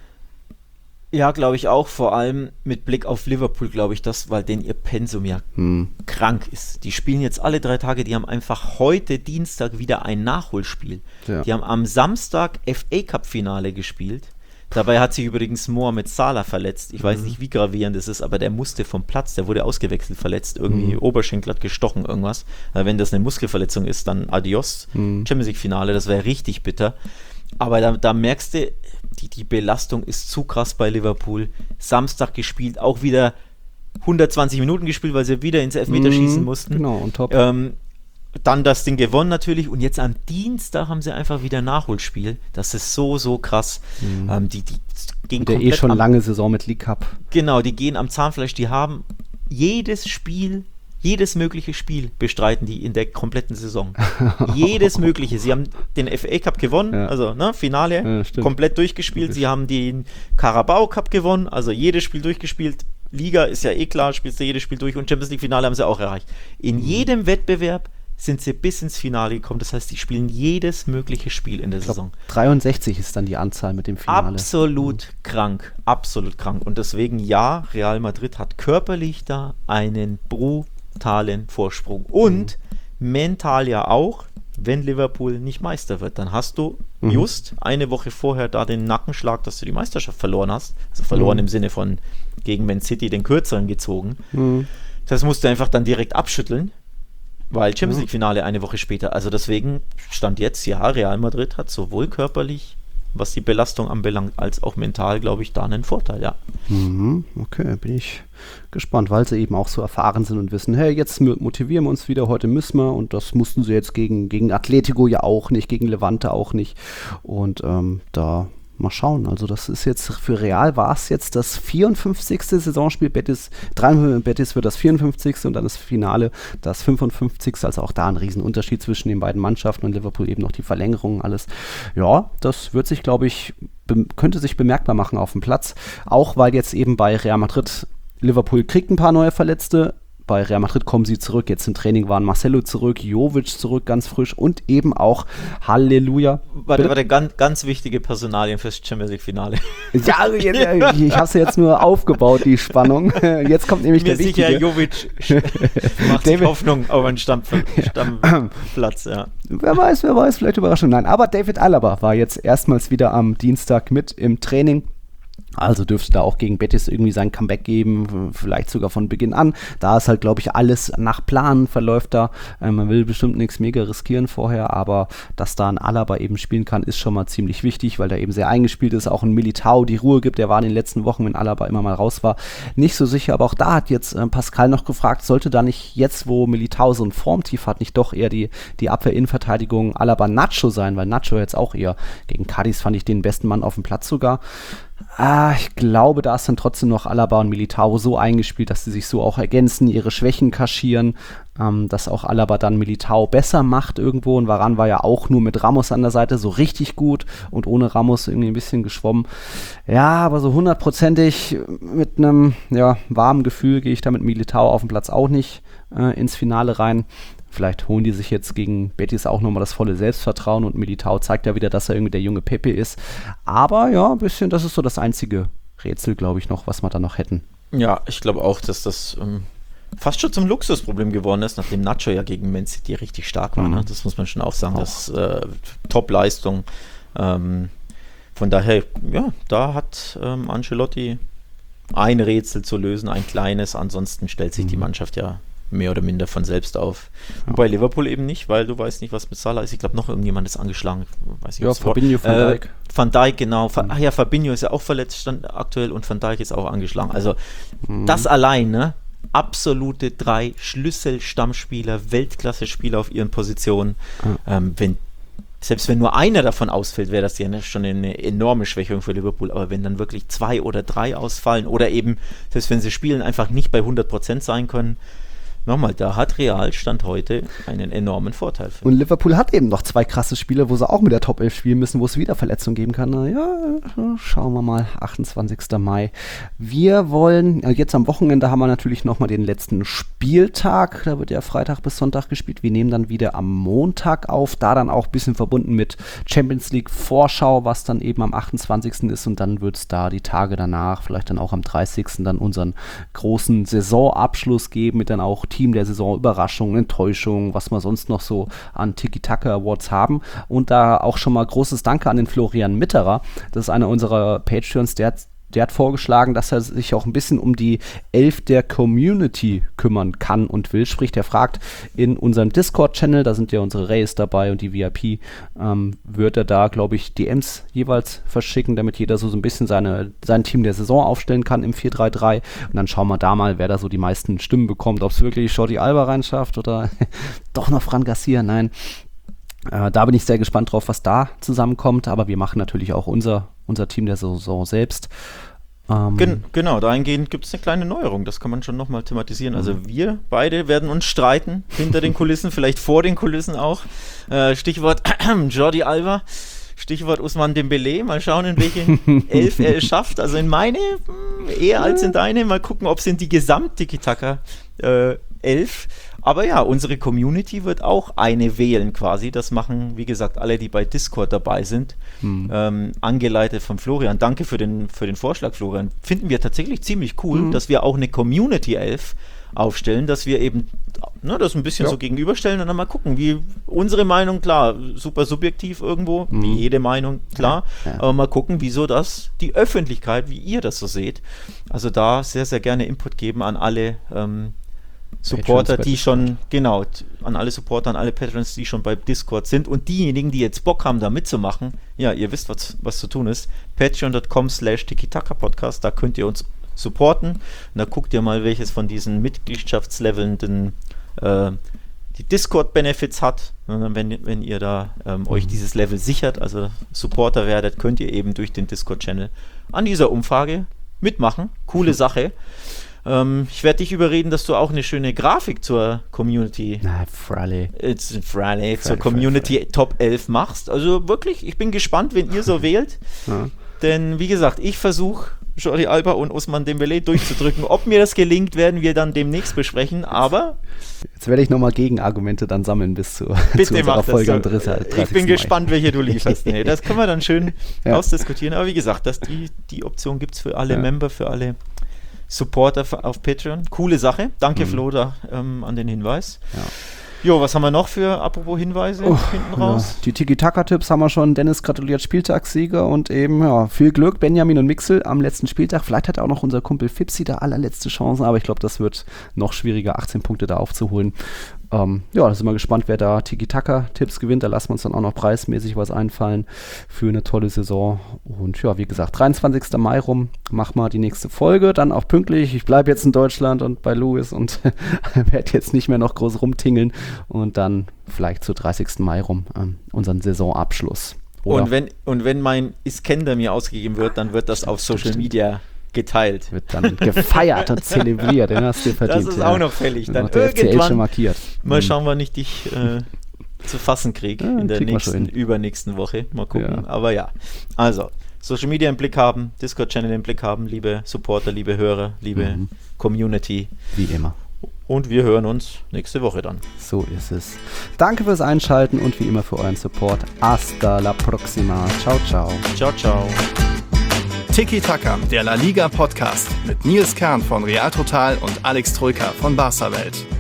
Ja, glaube ich auch, vor allem mit Blick auf Liverpool, glaube ich das, weil denn ihr Pensum ja krank ist. Die spielen jetzt alle 3 Tage, die haben einfach heute Dienstag wieder ein Nachholspiel. Ja. Die haben am Samstag FA Cup Finale gespielt. Dabei hat sich übrigens Mohamed Salah verletzt. Ich weiß nicht, wie gravierend das ist, aber der musste vom Platz, der wurde ausgewechselt, verletzt, irgendwie Oberschenkel hat gestochen, irgendwas. Also wenn das eine Muskelverletzung ist, dann adios. Champions League Finale, das wäre richtig bitter. Aber da merkst du, die Belastung ist zu krass bei Liverpool. Samstag gespielt, auch wieder 120 Minuten gespielt, weil sie wieder ins Elfmeterschießen mussten. Genau, und top. Dann das Ding gewonnen natürlich und jetzt am Dienstag haben sie einfach wieder Nachholspiel. Das ist so krass. Die gehen der komplett schon lange Saison mit League Cup. Genau, die gehen am Zahnfleisch. Die haben jedes mögliche Spiel bestreiten die in der kompletten Saison. Jedes mögliche. Sie haben den FA Cup gewonnen, also Finale, komplett durchgespielt. Sie haben den Carabao Cup gewonnen, also jedes Spiel durchgespielt. Liga ist ja klar, spielst du jedes Spiel durch und Champions League Finale haben sie auch erreicht. In jedem Wettbewerb sind sie bis ins Finale gekommen. Das heißt, die spielen jedes mögliche Spiel in der Saison. 63 ist dann die Anzahl mit dem Finale. Absolut krank. Und deswegen, ja, Real Madrid hat körperlich da einen brutalen Vorsprung. Und mental ja auch, wenn Liverpool nicht Meister wird. Dann hast du just eine Woche vorher da den Nackenschlag, dass du die Meisterschaft verloren hast. Also verloren im Sinne von gegen Man City den Kürzeren gezogen. Das musst du einfach dann direkt abschütteln. Weil Champions League Finale eine Woche später. Also deswegen stand jetzt, ja, Real Madrid hat sowohl körperlich, was die Belastung anbelangt, als auch mental, glaube ich, da einen Vorteil, ja. Okay, bin ich gespannt, weil sie eben auch so erfahren sind und wissen, hey, jetzt motivieren wir uns wieder, heute müssen wir und das mussten sie jetzt gegen Atletico ja auch nicht, gegen Levante auch nicht und da mal schauen, also das ist jetzt, für Real war es jetzt das 54. Saisonspiel, Betis wird das 54. und dann das Finale das 55. Also auch da ein Riesenunterschied zwischen den beiden Mannschaften und Liverpool eben noch die Verlängerung, alles. Ja, das wird sich, glaube ich, könnte sich bemerkbar machen auf dem Platz, auch weil jetzt eben bei Real Madrid, Liverpool kriegt ein paar neue Verletzte, bei Real Madrid kommen sie zurück. Jetzt im Training waren Marcelo zurück, Jovic zurück, ganz frisch und eben auch Halleluja. Warte, ganz wichtige Personalien fürs Champions League Finale. Ja, ich habe es jetzt nur aufgebaut, die Spannung. Jetzt kommt nämlich der Wichtige. Sicher, Jovic macht sich Hoffnung auf einen Stammplatz. Ja. Wer weiß, vielleicht Überraschung. Nein, aber David Alaba war jetzt erstmals wieder am Dienstag mit im Training. Also dürfte da auch gegen Betis irgendwie sein Comeback geben, vielleicht sogar von Beginn an. Da ist halt, glaube ich, alles nach Plan verläuft da. Man will bestimmt nichts mega riskieren vorher, aber dass da ein Alaba eben spielen kann, ist schon mal ziemlich wichtig, weil der eben sehr eingespielt ist. Auch ein Militao die Ruhe gibt. Der war in den letzten Wochen, wenn Alaba immer mal raus war, nicht so sicher. Aber auch da hat jetzt Pascal noch gefragt, sollte da nicht jetzt, wo Militao so ein Formtief hat, nicht doch eher die Abwehr-Innenverteidigung Alaba Nacho sein, weil Nacho jetzt auch eher gegen Cádiz fand ich den besten Mann auf dem Platz sogar. Ich glaube, da ist dann trotzdem noch Alaba und Militao so eingespielt, dass sie sich so auch ergänzen, ihre Schwächen kaschieren, dass auch Alaba dann Militao besser macht irgendwo und Varane war ja auch nur mit Ramos an der Seite so richtig gut und ohne Ramos irgendwie ein bisschen geschwommen. Ja, aber so 100%ig mit einem warmen Gefühl gehe ich da mit Militao auf dem Platz auch nicht ins Finale rein. Vielleicht holen die sich jetzt gegen Betis auch nochmal das volle Selbstvertrauen und Militao zeigt ja wieder, dass er irgendwie der junge Pepe ist. Aber ja, ein bisschen, das ist so das einzige Rätsel, glaube ich, noch, was wir da noch hätten. Ja, ich glaube auch, dass das fast schon zum Luxusproblem geworden ist, nachdem Nacho ja gegen Man City richtig stark war. Ne? Das muss man schon auch sagen, das Top-Leistung. Von daher, ja, da hat Ancelotti ein Rätsel zu lösen, ein kleines, ansonsten stellt sich die Mannschaft ja mehr oder minder von selbst auf. Ja. Bei Liverpool eben nicht, weil du weißt nicht, was mit Salah ist. Ich glaube, noch irgendjemand ist angeschlagen. Weiß nicht, Fabinho, Van Dijk. Van Dijk, genau. Fabinho ist ja auch verletzt aktuell und Van Dijk ist auch angeschlagen. Also das allein, ne? Absolute 3 Schlüssel-Stammspieler, Weltklasse-Spieler auf ihren Positionen. Selbst wenn nur einer davon ausfällt, wäre das ja schon eine enorme Schwächung für Liverpool. Aber wenn dann wirklich 2 oder 3 ausfallen oder eben, selbst wenn sie spielen, einfach nicht bei 100% sein können, nochmal, da hat Real Stand heute einen enormen Vorteil. Und Liverpool hat eben noch 2 krasse Spiele, wo sie auch mit der Top 11 spielen müssen, wo es wieder Verletzungen geben kann. Na ja, schauen wir mal, 28. Mai. Wir wollen, jetzt am Wochenende haben wir natürlich nochmal den letzten Spieltag, da wird ja Freitag bis Sonntag gespielt. Wir nehmen dann wieder am Montag auf, da dann auch ein bisschen verbunden mit Champions League Vorschau, was dann eben am 28. ist und dann wird es da die Tage danach, vielleicht dann auch am 30. dann unseren großen Saisonabschluss geben, mit dann auch Team der Saison, Überraschungen, Enttäuschungen, was wir sonst noch so an Tiki-Taka Awards haben. Und da auch schon mal großes Danke an den Florian Mitterer. Das ist einer unserer Patreons, der hat vorgeschlagen, dass er sich auch ein bisschen um die 11 der Community kümmern kann und will. Sprich, der fragt in unserem Discord-Channel, da sind ja unsere Rays dabei und die VIP, wird er da, glaube ich, DMs jeweils verschicken, damit jeder so ein bisschen sein Team der Saison aufstellen kann im 4-3-3. Und dann schauen wir da mal, wer da so die meisten Stimmen bekommt. Ob es wirklich Jordi Alba reinschafft oder doch noch Fran Garcia. Nein. Da bin ich sehr gespannt drauf, was da zusammenkommt, aber wir machen natürlich auch unser Team der Saison selbst. Genau, dahingehend gibt es eine kleine Neuerung, das kann man schon nochmal thematisieren. Also wir beide werden uns streiten, hinter den Kulissen, vielleicht vor den Kulissen auch. Stichwort Jordi Alba, Stichwort Ousmane Dembélé, mal schauen, in welche 11 er es schafft. Also in meine, eher als in deine, mal gucken, ob es in die Gesamt-Tiki-Taka 11. Aber ja, unsere Community wird auch eine wählen quasi. Das machen, wie gesagt, alle, die bei Discord dabei sind. Angeleitet von Florian. Danke für den Vorschlag, Florian. Finden wir tatsächlich ziemlich cool, dass wir auch eine Community 11 aufstellen, dass wir eben das ein bisschen so gegenüberstellen und dann mal gucken, wie unsere Meinung, klar, super subjektiv irgendwo, wie jede Meinung, klar, aber mal gucken, wieso das die Öffentlichkeit, wie ihr das so seht. Also da sehr, sehr gerne Input geben an alle Supporter, die schon, genau, an alle Supporter, an alle Patrons, die schon bei Discord sind und diejenigen, die jetzt Bock haben, da mitzumachen, ja, ihr wisst, was zu tun ist, patreon.com/Tiki-Taka-Podcast, da könnt ihr uns supporten und da guckt ihr mal, welches von diesen Mitgliedschaftsleveln die Discord-Benefits hat. Und wenn ihr da euch dieses Level sichert, also Supporter werdet, könnt ihr eben durch den Discord-Channel an dieser Umfrage mitmachen. Coole Sache. Ich werde dich überreden, dass du auch eine schöne Grafik zur Community zur Community Top 11 machst. Also wirklich, ich bin gespannt, wenn ihr so wählt. Ja. Denn wie gesagt, ich versuche Jordi Alba und Ousmane Dembélé durchzudrücken. Ob mir das gelingt, werden wir dann demnächst besprechen, aber jetzt werde ich nochmal Gegenargumente dann sammeln bis zu unserer Folge am 30. Ich bin gespannt, welche du lieferst. Nee, das können wir dann schön ausdiskutieren. Aber wie gesagt, die Option gibt es für alle Member, für alle Supporter auf Patreon. Coole Sache. Danke, Flo, da an den Hinweis. Ja. Jo, was haben wir noch für, apropos Hinweise, hinten raus? Ja. Die Tiki-Taka-Tipps haben wir schon. Dennis gratuliert Spieltagssieger und eben, viel Glück, Benjamin und Mixel am letzten Spieltag. Vielleicht hat auch noch unser Kumpel Fipsi da allerletzte Chancen, aber ich glaube, das wird noch schwieriger, 18 Punkte da aufzuholen. Da sind wir gespannt, wer da Tiki-Taka-Tipps gewinnt. Da lassen wir uns dann auch noch preismäßig was einfallen für eine tolle Saison. Und ja, wie gesagt, 23. Mai rum machen wir die nächste Folge. Dann auch pünktlich. Ich bleibe jetzt in Deutschland und bei Louis und werde jetzt nicht mehr noch groß rumtingeln. Und dann vielleicht zu 30. Mai rum unseren Saisonabschluss. Und wenn mein Iskender mir ausgegeben wird, dann wird das auf Social Media geteilt. Wird dann gefeiert und zelebriert. Den hast du verdient. Das ist auch noch fällig. Dann irgendwann schon markiert. Mal schauen, wann ich dich zu fassen kriege in der übernächsten Woche. Mal gucken. Ja. Aber ja, also Social Media im Blick haben, Discord-Channel im Blick haben, liebe Supporter, liebe Hörer, liebe Community. Wie immer. Und wir hören uns nächste Woche dann. So ist es. Danke fürs Einschalten und wie immer für euren Support. Hasta la próxima. Ciao, ciao. Ciao, ciao. Tiki Taka, der La Liga Podcast mit Nils Kern von Real Total und Alex Troika von Barca Welt.